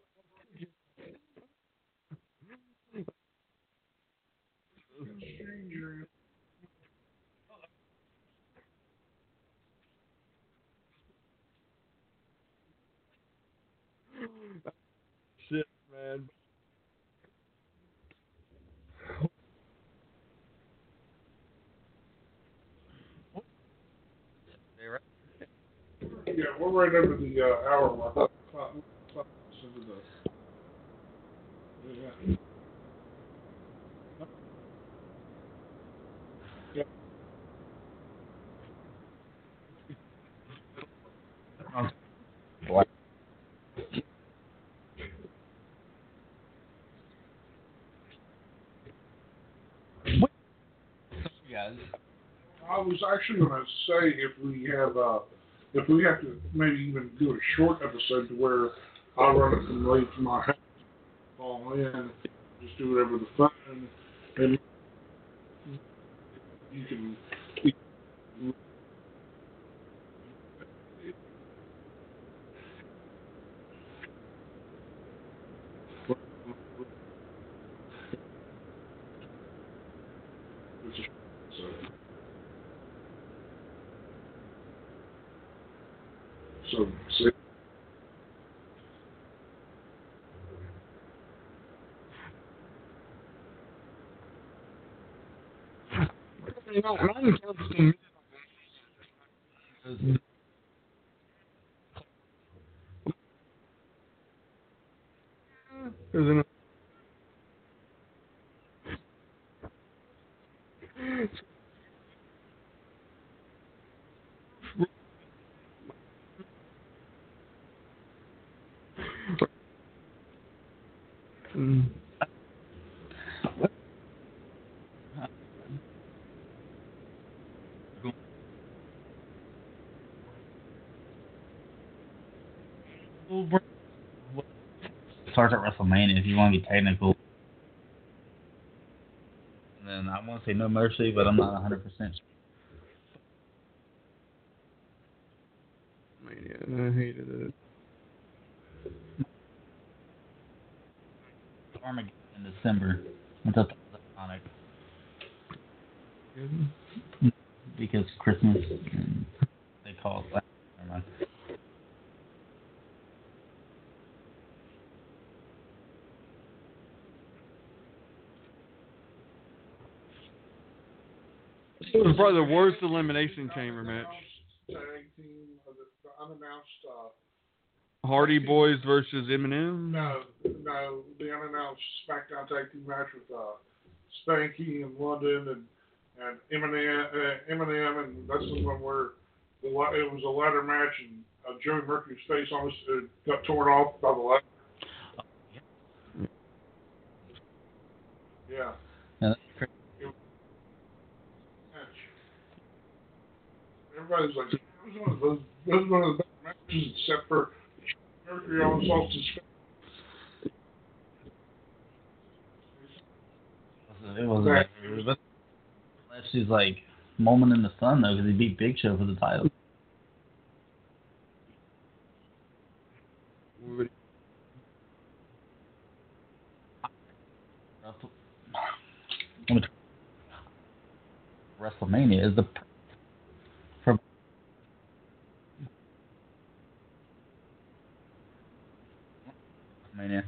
Shit, man.
Yeah, we're right over the uh, hour mark. Clock- clock us into the- Yeah.
guys.
I was actually going to say if we have, uh, if we have to maybe even do a short episode to where I run it from late to my house, call in, just do it over the phone, and you can. So, so
There's an,
Starts at WrestleMania if you want to be technical. And then I want to say No Mercy, but I'm not one hundred percent sure.
Mania, I hated it.
Armageddon in December. I thought that was iconic.
Good.
Because Christmas, and they call it. Never mind.
It was probably the worst Elimination Chamber match.
Tag team, uh, the, the unannounced. Uh,
Hardy Boys versus Eminem.
no, no, the unannounced SmackDown tag team match with uh, Spanky and London and and Eminem, uh, Eminem, and that's the one where the it was a ladder match and uh, Joey Mercury's face almost uh, got torn off by the ladder. Yeah.
Yeah, that's crazy.
Everybody's like, it was one of those, it was one of the best matches except for Mercury almost lost his face.
It wasn't that good, but Lashley's like moment in the sun though, because he beat Big Show for the title. WrestleMania is the for WrestleMania.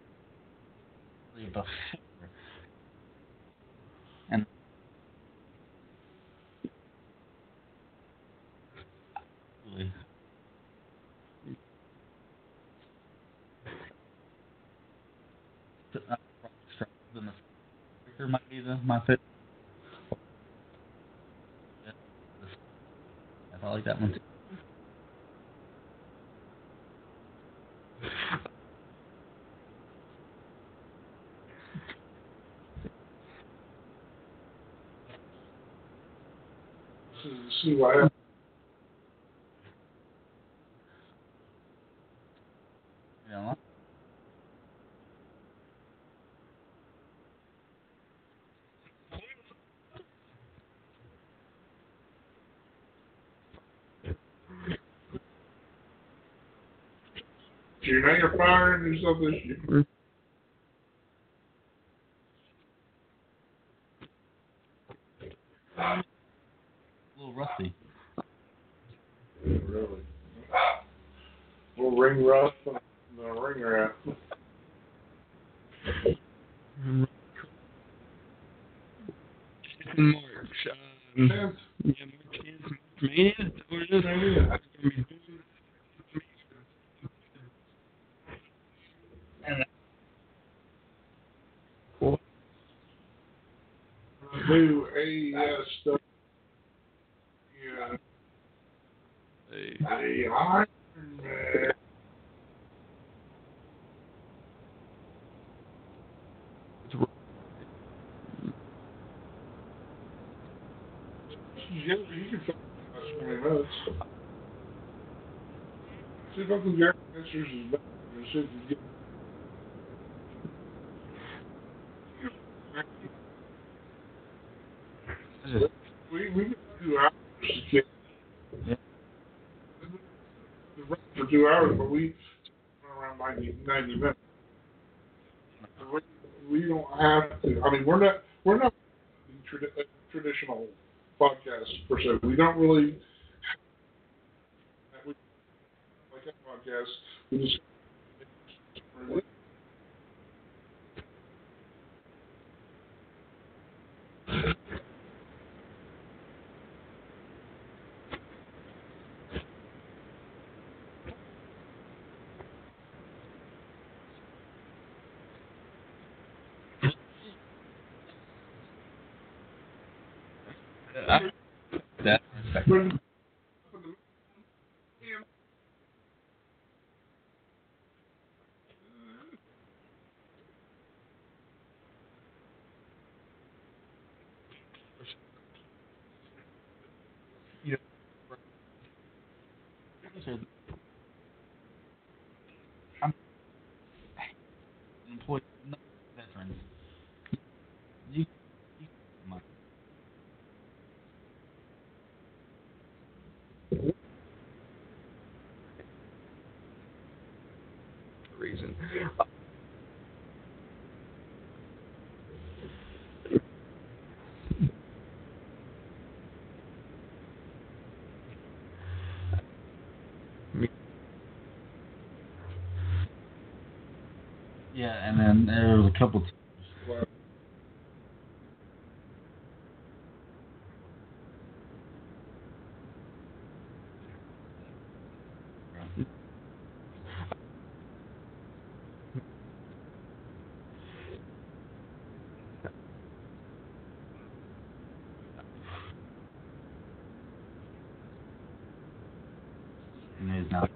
And absolutely. Might be the my fit. I like that one too.
See what happens.
You know what?
Do you know you're firing yourself this year?
A little rusty.
Really? A little ring rust on the ringer out.
March. Um,
tenth.
yeah, March tenth. Mania? Is that what it is?
Mania.
Cool.
Do A S stuff. Yeah.
Hey.
Hey, Iron Man. Yeah, you can talk about twenty minutes. See if Uncle Gary answers his back and see if you get. We we can do hours to get.
Yeah.
The rest for two hours, but we around ninety, ninety minutes. We, we don't have to. I mean, we're not we're not tradi- traditional podcasts per se. We don't really we, like that podcast. We just
That
when,
I'm employee, not veterans. You, you
reason.
Yeah, and then there was a couple. T- and there's not.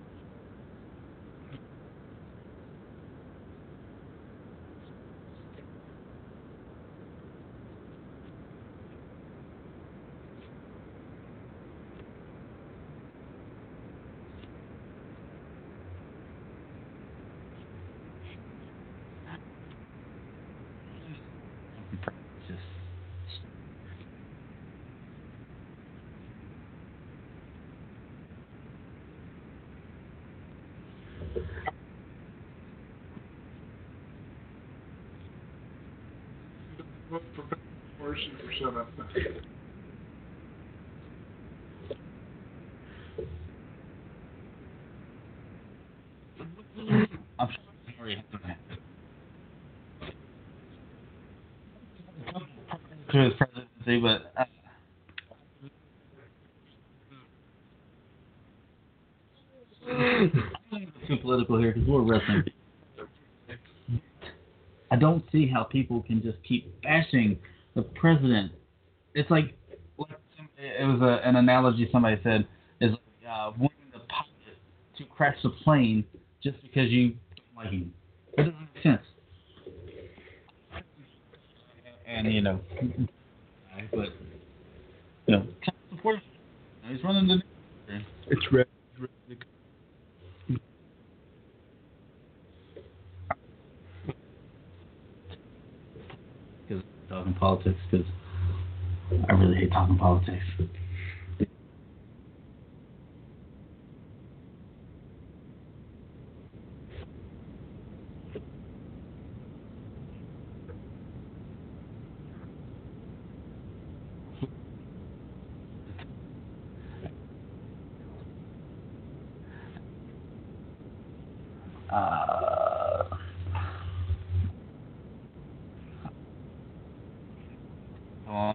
Just
Mercy for Senate.
I'm sorry. To his presidency, but uh, I'm too political here because we're wrestling. I don't see how people can just keep bashing the president. It's like, like it was a, an analogy somebody said is uh, wanting the pilot to crash the plane just because you don't like him. It doesn't make sense. And you know, but you know, support him. He's running the.
It's red.
Because talking politics, because I really hate talking politics. Uh, uh,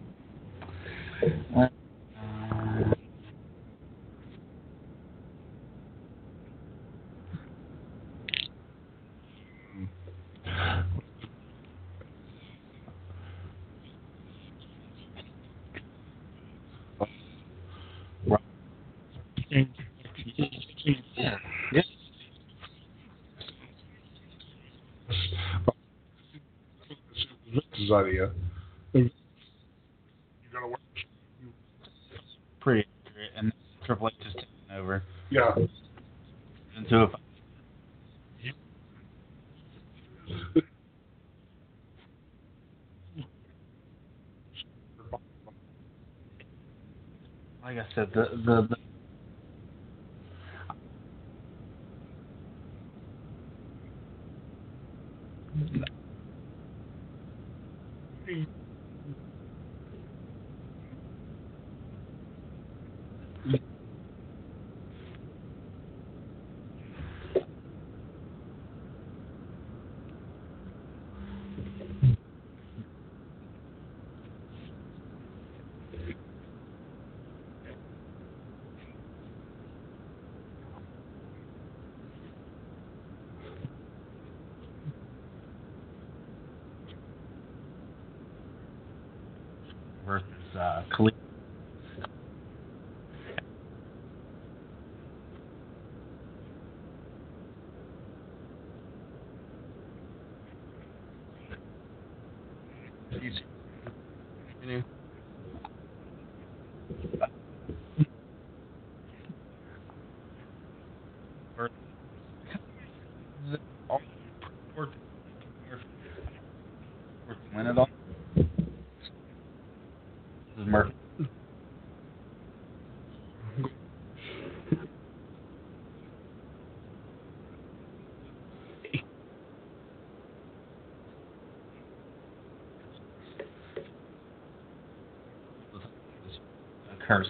yeah. Yeah.
Vince's idea. You're gonna wear.
pretty accurate, and Triple H is taking over.
Yeah.
Into a like I said, the the, the versus uh, Khalid.
You know.
Win it all. This is Murphy. A curse.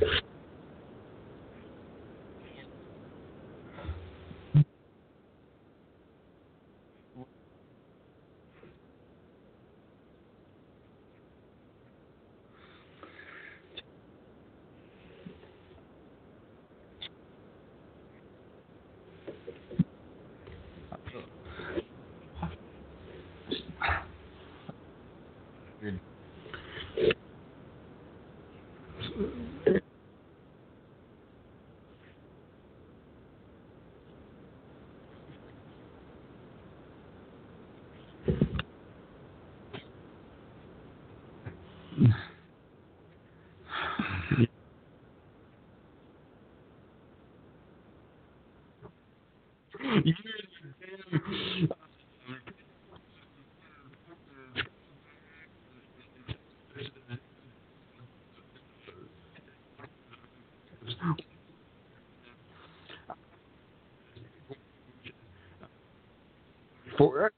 For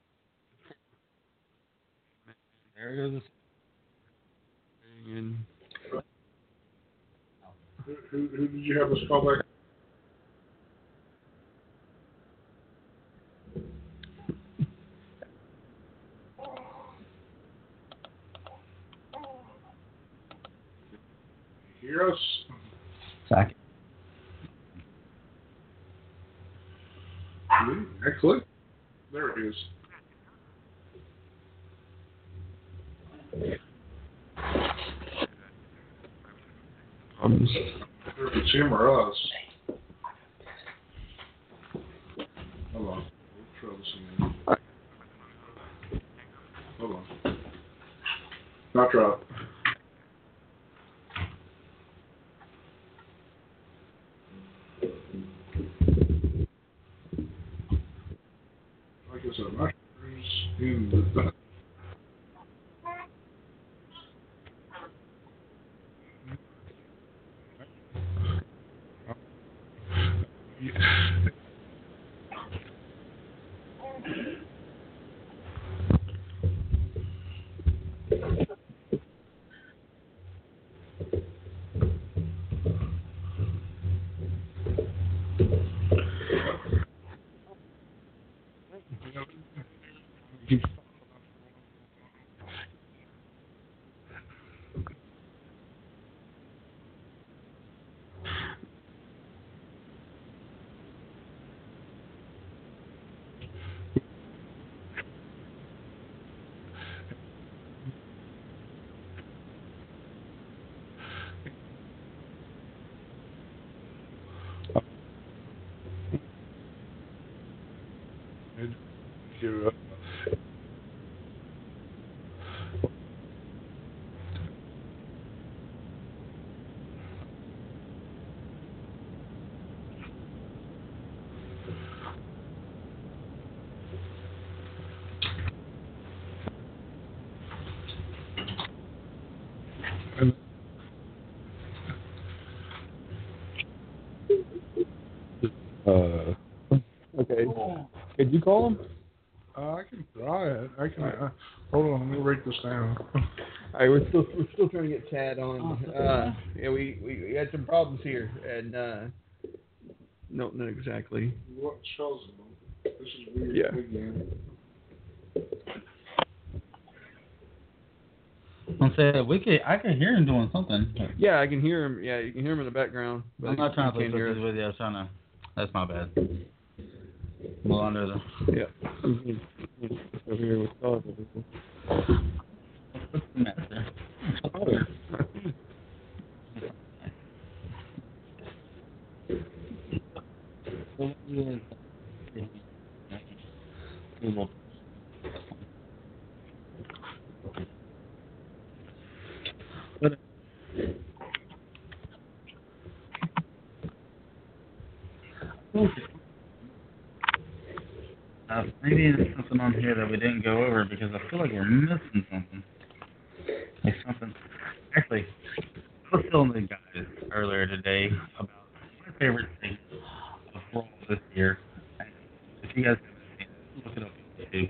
There goes.
and
Who, who, who did you have us call back? Hear us?
Second.
Excellent. There it is.
um,
If it's him or us. Hold on. We'll try this again. Hold on. Not drop. Like I said, my is in the
Did you call him?
Uh, I can try it. I can. Uh, hold on, let me write this down.
All right, we're still we're still trying to get Chad on. Uh, yeah, we, we, we had some problems here, and uh, no, not exactly.
What shows them? This is weird.
Yeah.
Again.
I'm saying we could. I could hear him doing something.
Yeah, I can hear him. Yeah, you can hear him in the background. But
I'm not trying to
you can't
play
hear
cookies
us.
with you. I was trying to. That's my bad. Well, under the.
Yeah. Over here with Todd.
What's the matter? Uh, maybe there's something on here that we didn't go over because I feel like we're missing something. Like something. Actually, I was telling the guys earlier today about my favorite thing of Raw this year. If you guys haven't seen it, look it up on YouTube.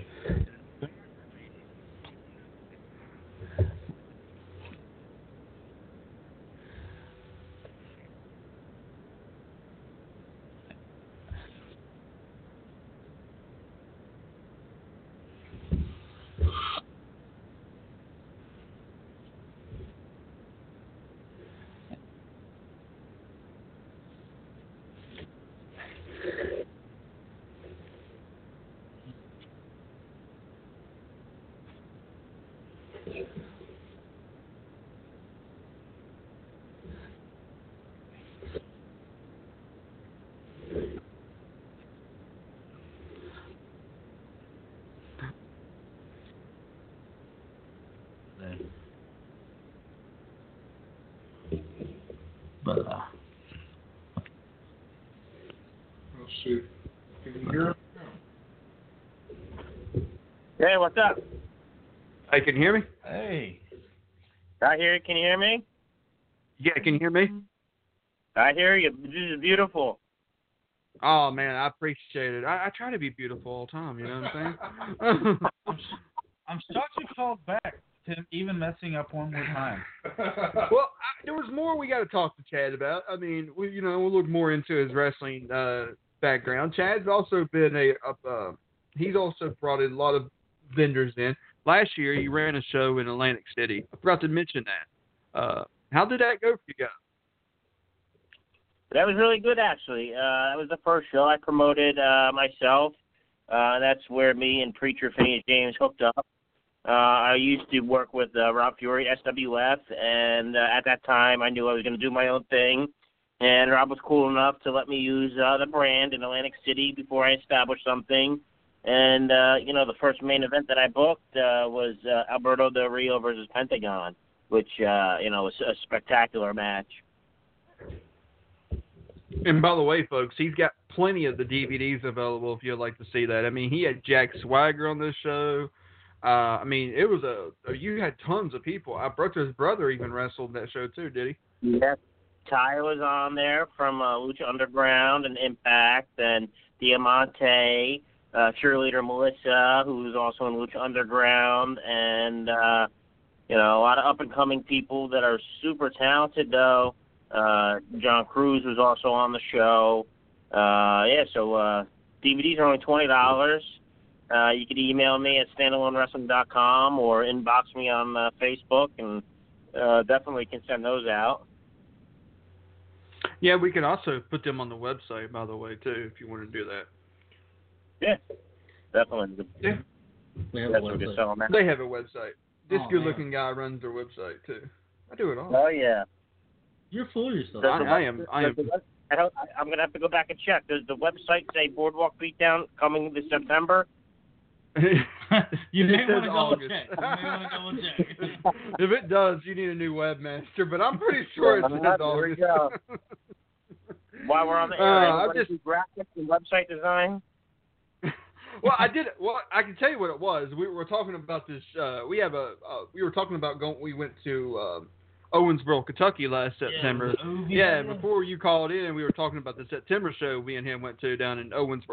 But uh,
Let's see. Can you hear?
Hey, what's up?
Hey, can you hear me?
hey,
I hear you. Can you hear me?
Yeah, can you hear me?
I hear you. This is beautiful.
Oh man, I appreciate it. I, I try to be beautiful all the time. You know what I'm saying?
I'm, I'm shocked you called back, Tim, even messing up one more time.
Well, I, there was more we got to talk to Chad about. I mean, we you know we'll look more into his wrestling uh, background. Chad's also been a, a uh, he's also brought in a lot of vendors in. Last year, he ran a show in Atlantic City. I forgot to mention that. Uh, how did that go for you guys?
That was really good, actually. Uh, that was the first show I promoted uh, myself. Uh, that's where me and Preacher Phineas James hooked up. Uh, I used to work with uh, Rob Fury, S W F, and uh, at that time I knew I was going to do my own thing. And Rob was cool enough to let me use uh, the brand in Atlantic City before I established something. And, uh, you know, the first main event that I booked uh, was uh, Alberto Del Rio versus Pentagon, which, uh, you know, was a spectacular match.
And by the way, folks, he's got plenty of the D V Ds available if you'd like to see that. I mean, he had Jack Swagger on this show. Uh, I mean, it was a, a you had tons of people. Alberto's brother even wrestled that show too, did he?
Yes. Ty was on there from uh, Lucha Underground and Impact, and Diamante, uh, cheerleader Melissa, who was also in Lucha Underground, and, uh, you know, a lot of up-and-coming people that are super talented, though. Uh, John Cruz was also on the show. Uh, yeah, so uh, D V Ds are only twenty dollars. Uh, you can email me at standalone wrestling dot com or inbox me on uh, Facebook, and uh, definitely can send those out.
Yeah, we can also put them on the website, by the way, too, if you want to do that.
Yeah, definitely.
Yeah.
We have
That's
a
what we're
website.
selling now.
They have a website. This
Oh,
good-looking guy runs their website, too. I do it all.
Oh, yeah.
You're full of yourself.
I, I am. I am.
I don't, I'm going to have to go back and check. Does the website say Boardwalk Beatdown coming this September?
You may
It
want
says
to double
August.
check. You may want to double check.
If it does, you need a new webmaster, but I'm pretty sure it
Yeah,
says
there we
August.
go. While we're on the air,
Uh,
anybody
I'm just-
do graphics and website design?
Well, I did. Well, I can tell you what it was. We were talking about this. Uh, we have a. Uh, we were talking about going. We went to um, Owensboro, Kentucky last September.
Yeah,
Yeah, before you called in, we were talking about the September show we and him went to down in Owensboro.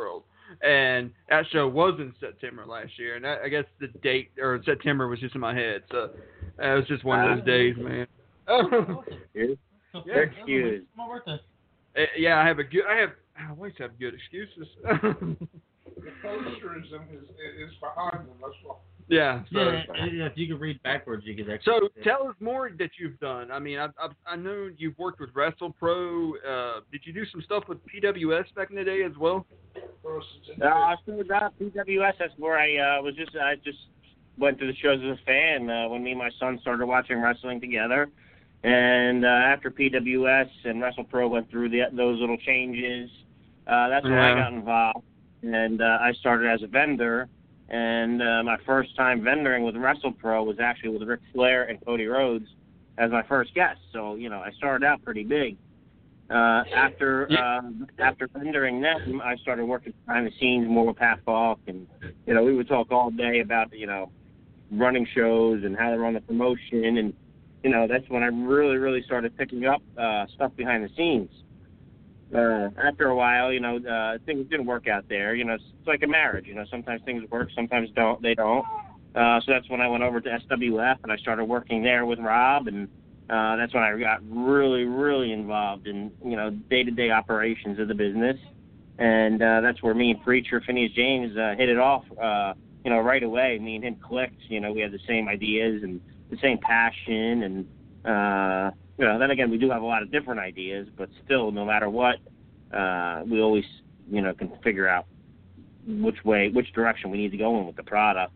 and that show was in September last year, and that, I guess the date or September was just in my head, so uh, it was just one of those days, man.
You're
Yeah.
excused.
My birthday.
Uh, yeah, I have a good. I have. I always have good excuses.
The poster is in his is behind him. That's why.
yeah. So,
Yeah, yeah, if you could read backwards, you could actually.
so tell us more that you've done. I mean, I I, I know you've worked with WrestlePro. Uh, did you do some stuff with P W S back in the day as well?
Uh, I started out P W S. That's where I uh, was just. I just went to the shows as a fan uh, when me and my son started watching wrestling together. And uh, after P W S and WrestlePro went through the, those little changes, uh, that's when
Yeah.
I got involved. And uh, I started as a vendor. And uh, my first time vendoring with WrestlePro was actually with Ric Flair and Cody Rhodes as my first guest. So, you know, I started out pretty big. Uh, after uh, after vendoring them, I started working behind the scenes more with Pat Falk. And, you know, we would talk all day about, you know, running shows and how to run the promotion. And, you know, that's when I really, really started picking up uh, stuff behind the scenes. Uh, after a while, you know, uh, things didn't work out there. You know, it's, it's like a marriage. You know, sometimes things work, sometimes don't. They don't. Uh, so that's when I went over to S W F and I started working there with Rob, and uh, that's when I got really, really involved in, you know, day-to-day operations of the business. And uh, that's where me and Preacher, Phineas James, uh, hit it off, uh, you know, right away. Me and him clicked. You know, we had the same ideas and the same passion, and uh, you know, then again, we do have a lot of different ideas, but still, no matter what, uh, we always, you know, can figure out which way, which direction we need to go in with the product.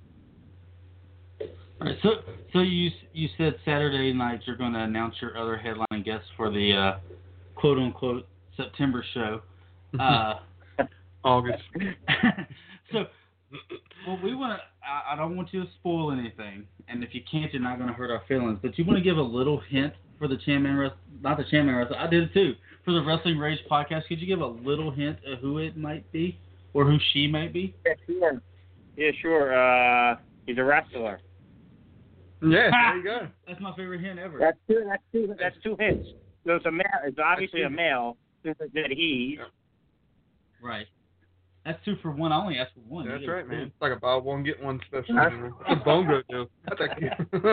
All right, so, so you you said Saturday night you're going to announce your other headline guests for the uh, quote unquote September show. Uh,
August.
so, well, we want to. I, I don't want you to spoil anything, and if you can't, you're not going to hurt our feelings. But you want to give a little hint for the Chairman Wrestling, not the Chairman Wrestling. I did it too for the Wrestling Rage podcast. Could you give a little hint of who it might be, or who she might be?
Yeah, sure. Yeah, sure. Uh, he's a wrestler.
Yeah, there you go.
That's my favorite hint ever.
That's two. That's two. That's two hints. So it's a male. It's obviously a male. Since I said he's.
Right. That's two for one. I only asked for one.
That's
You
right,
get
man.
two.
It's like a buy one get one special. That's a bongo deal. That's like,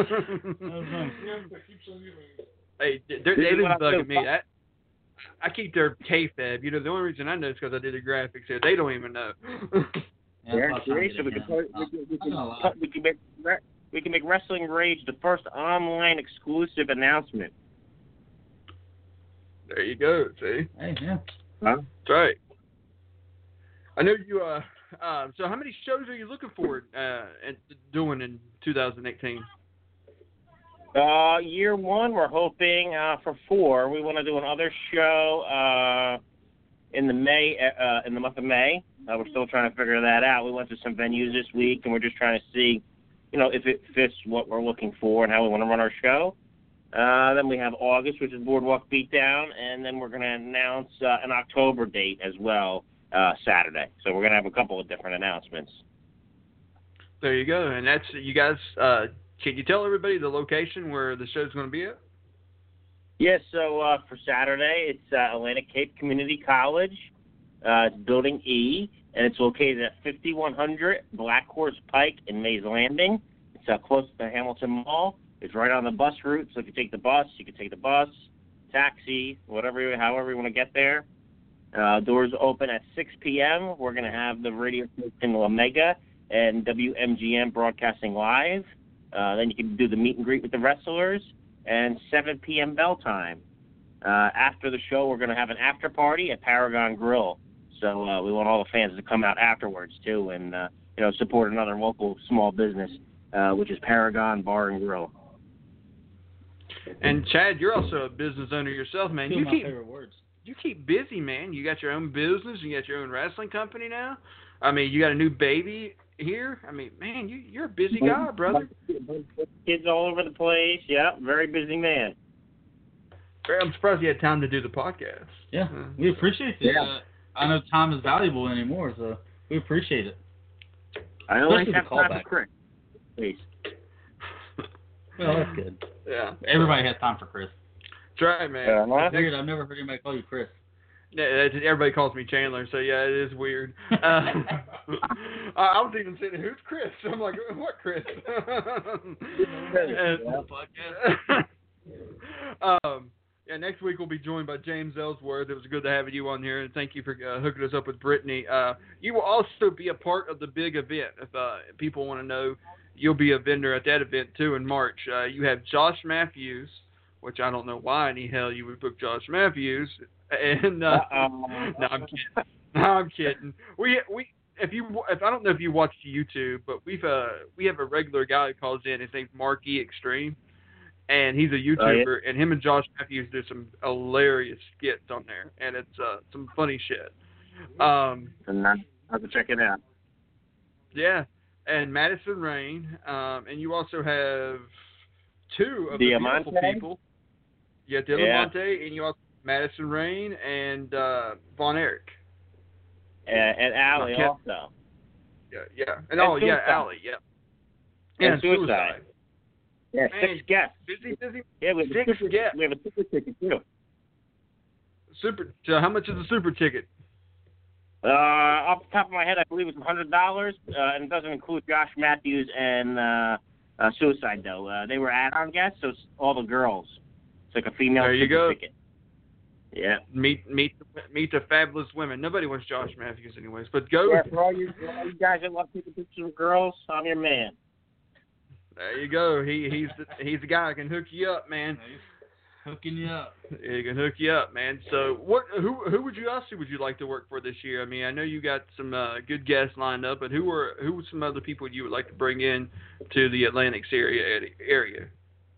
hey, they're, they didn't bugging me. That I keep their kayfabe. You know, the only reason I know is because I did the graphics here. They don't even know.
Yeah,
Yeah,
I'm not trying
Rage,
to
so we
get
can,
it
we can, we
I'm not
can,
allowed.
we can make re- we can make Wrestling Rage the first online exclusive announcement.
There you go. See,
Hey, yeah.
Huh?
that's right. I know you. Uh, uh, so how many shows are you looking forward uh, at doing in two thousand eighteen?
Uh, year one, we're hoping uh, for four. We want to do another show uh, in the May uh, in the month of May. Uh, we're still trying to figure that out. We went to some venues this week, and we're just trying to see, you know, if it fits what we're looking for and how we want to run our show. Uh, then we have August, which is Boardwalk Beatdown, and then we're going to announce uh, an October date as well, uh, Saturday. So we're going to have a couple of different announcements.
There you go. And that's you guys. Uh, can you tell everybody the location where the show's going to be at?
Yes, so uh, for Saturday, it's uh, Atlantic Cape Community College. Uh, it's Building E, and it's located at fifty-one hundred Black Horse Pike in Mays Landing. It's uh, close to the Hamilton Mall. It's right on the bus route, so if you take the bus, you can take the bus, taxi, whatever, however you want to get there. Uh, doors open at six p.m. We're going to have the radio station Omega and W M G M broadcasting live. Uh, then you can do the meet and greet with the wrestlers, and seven p.m. bell time. Uh, after the show, we're going to have an after party at Paragon Grill. So uh, we want all the fans to come out afterwards, too, and, uh, you know, support another local small business, uh, which is Paragon Bar and Grill.
And Chad, you're also a business owner yourself, man.
Two
You
of my
keep
favorite words.
you keep busy, man. You got your own business. You got your own wrestling company now. I mean, you got a new baby here. I mean, man, you you're a busy guy, brother.
Kids all over the place. Yeah, very busy man.
I'm surprised you had time to do the podcast.
Yeah,
Uh,
we appreciate it.
Yeah.
Uh, I know time is valuable anymore, so we appreciate it.
I only
Especially
have
the
time
callback.
for Chris. Please.
Well, that's good.
Yeah.
Everybody has time for Chris.
That's right, man.
Uh,
I figured I've never heard anybody call you Chris.
Yeah, everybody calls me Chandler, so yeah, it is weird. Uh, I, I was even saying, who's Chris? I'm like, what Chris? and, um, yeah, next week we'll be joined by James Ellsworth. It was good to have you on here, and thank you for uh, hooking us up with Brittany. Uh, you will also be a part of the big event. If uh, people want to know, you'll be a vendor at that event too in March. Uh, you have Josh Matthews, which I don't know why in the hell you would book Josh Matthews. And uh, no, I'm kidding. No, I'm kidding. We we if you if I don't know if you watch YouTube, but we've uh we have a regular guy who calls in. His name's Marky Extreme, and he's a YouTuber. Oh, yeah. And him and Josh Matthews do some hilarious skits on there, and it's uh some funny shit. Um,
and I have to check it out.
Yeah, and Madison Rain, um, and you also have two of the beautiful people. Yeah, Diamante, yeah. And you also. Madison Rain and uh, Von Erich.
And, and Allie uh, also.
Yeah, yeah. And, and oh,
Suicide.
yeah, Allie, yeah.
And,
and
Suicide.
Suicide.
Yeah,
Man,
six guests.
Busy, busy.
Yeah, we have
six
a super,
guests.
We have a super ticket, too.
Super. So how much is the super ticket?
Uh, off the top of my head, I believe it's one hundred dollars, uh, and it doesn't include Josh Matthews and uh, uh, Suicide, though. Uh, they were add-on guests, so it's all the girls. It's like a female
there you
super
go.
ticket. Yeah.
Meet meet meet the fabulous women. Nobody wants Josh Matthews anyways, but go.
Yeah, for all you, for all you guys that love taking pictures of girls, I'm your man.
There you go. He he's the, he's the guy that can hook you up, man.
He's hooking you up.
He can hook you up, man. So what? Who who would you also would you like to work for this year? I mean, I know you got some uh, good guests lined up, but who are who are some other people you would like to bring in to the Atlantic area area?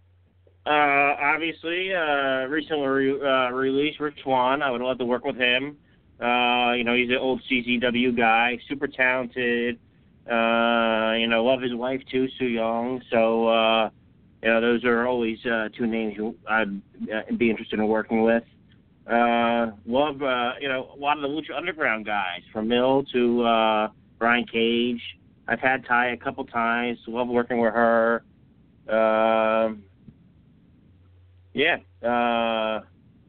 Uh, obviously, uh, recently re- uh, released Rich Swann. I would love to work with him. Uh, you know, he's an old C Z W guy, super talented. Uh, you know, love his wife too, Soo Young. So, uh, you know, those are always uh, two names I'd uh, be interested in working with. Uh, love, uh, you know, a lot of the Lucha Underground guys, from Mill to uh, Brian Cage. I've had Ty a couple times. Love working with her. Uh, Yeah, uh,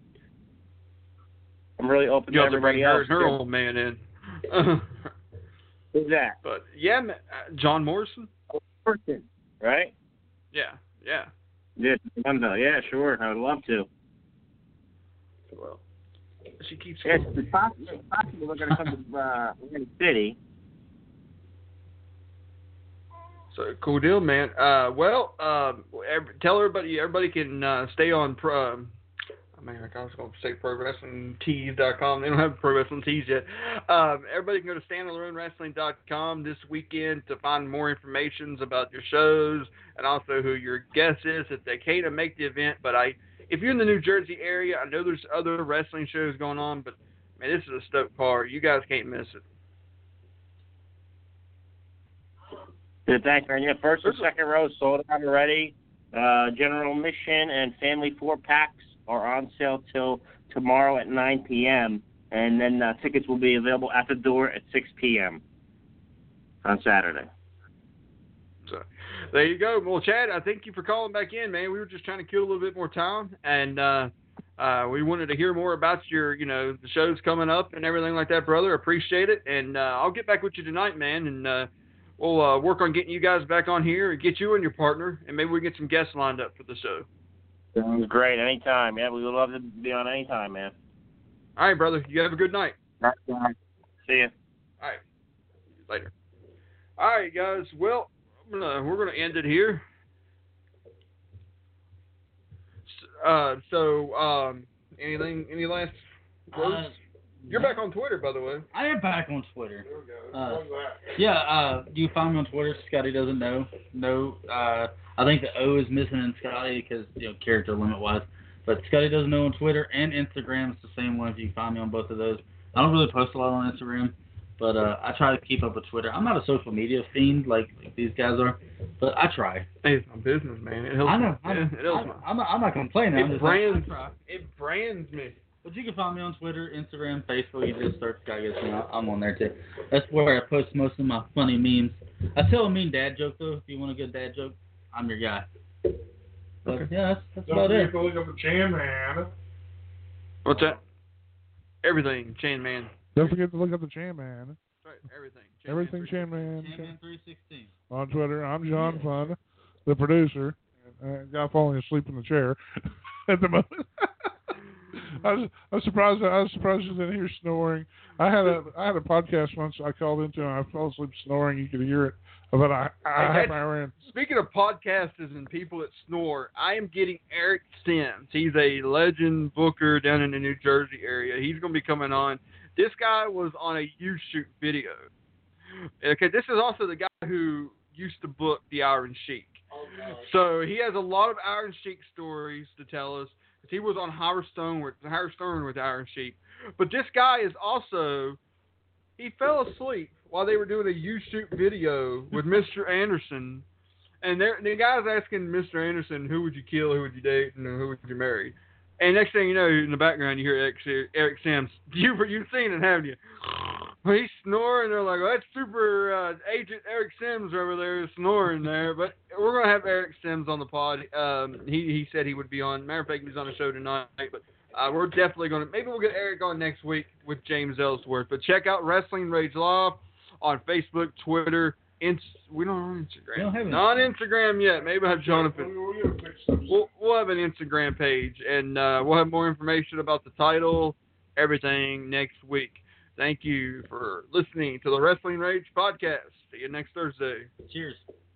I'm really open
you
to
have to bring
everybody
her,
else.
her old man in.
Who's that?
But yeah, uh, John Morrison.
Morrison, right?
Yeah, yeah.
Yeah, yeah, sure. I would love to.
Well, she keeps.
Yes, it's possible. It's possible we're going to come to uh, Atlantic City.
So cool deal, man. Uh, well, um, every, tell everybody. Everybody can uh, stay on. Pro, um, I mean, I was going to say Pro Wrestling Tees dot com. They don't have Pro Wrestling Tees yet. Um, everybody can go to stand alone wrestling dot com this weekend to find more information about your shows and also who your guest is if they can't make the event. But I, if you're in the New Jersey area, I know there's other wrestling shows going on, but man, this is a stoked card. You guys can't miss it.
Good, thanks, man. Yeah, first and second row sold out already. Uh, general admission and family four packs are on sale till tomorrow at nine p.m. And then uh, tickets will be available at the door at six p.m. on Saturday.
So there you go. Well, Chad, I thank you for calling back in, man. We were just trying to kill a little bit more time, and uh, uh, we wanted to hear more about your, you know, the shows coming up and everything like that, brother. Appreciate it, and uh, I'll get back with you tonight, man, and uh, we'll uh, work on getting you guys back on here and get you and your partner, and maybe we get some guests lined up for the show.
Sounds great. Anytime, man. We would love to be on anytime, man.
All right, brother. You have a good night.
All right. See you.
All right. Later. All right, guys. Well, I'm gonna, we're going to end it here. Uh, so, um, anything, any last words? Uh, You're back on Twitter, by the way.
I am back on Twitter. Uh, yeah, uh, you find me on Twitter. Scotty doesn't know. No, uh, I think the O is missing in Scotty because, you know, character limit-wise. But Scotty doesn't know on Twitter and Instagram. It's the same one if you find me on both of those. I don't really post a lot on Instagram, but uh, I try to keep up with Twitter. I'm not a social media fiend like, like these guys are, but I try.
Hey, it's my business, man. It helps
I know.
Me.
I know.
Yeah, it helps
I,
me.
I'm, not, I'm not complaining.
It
I'm just
brands.
like, I try.
It brands me.
But you can find me on Twitter, Instagram, Facebook. You just search Guy Gets Me. I'm on there too. That's where I post most of my funny memes. I tell a mean dad joke though. If you want a good dad joke, I'm your guy. But
okay.
yeah, that's, that's
Don't
about
forget
it.
to look up the Chan Man.
What's that? Everything, Chan Man.
Don't forget to look up the Chan Man.
That's right, everything. Chan
Everything
Man
Chan Man.
Champion three sixteen.
On Twitter, I'm John Fun, the producer. Uh, guy falling asleep in the chair at the moment. I was, I was surprised. I was surprised you didn't hear snoring. I had a I had a podcast once I called into and I fell asleep snoring. You could hear it about a, a
Hey,
half hour in.
Speaking of podcasters and people that snore, I am getting Eric Sims. He's a legend booker down in the New Jersey area. He's going to be coming on. This guy was on a YouTube video. Okay, this is also the guy who used to book the Iron Sheik.
Okay.
So he has a lot of Iron Sheik stories to tell us. He was on Howard Stern with Howard Stern with Iron Sheik. But this guy is also, he fell asleep while they were doing a YouTube video with Mister Anderson. And the guy's asking Mister Anderson, who would you kill, who would you date, and who would you marry? And next thing you know, in the background, you hear Eric, Eric Sims. You, you've seen it, haven't you? He's snoring. They're like, well, that's super uh, agent Eric Sims over there snoring there. But we're going to have Eric Sims on the pod. Um, he, he said he would be on. Matter of fact, he's on the show tonight. But uh, we're definitely going to, maybe we'll get Eric on next week with James Ellsworth. But check out Wrestling Rage Live on Facebook, Twitter, Inst- we don't have Instagram.
We don't have
Not Instagram yet. Maybe we'll have Jonathan.
We, we fix those.
We'll, we'll have an Instagram page, and uh, we'll have more information about the title, everything next week. Thank you for listening to the Wrestling Rage podcast. See you next Thursday.
Cheers.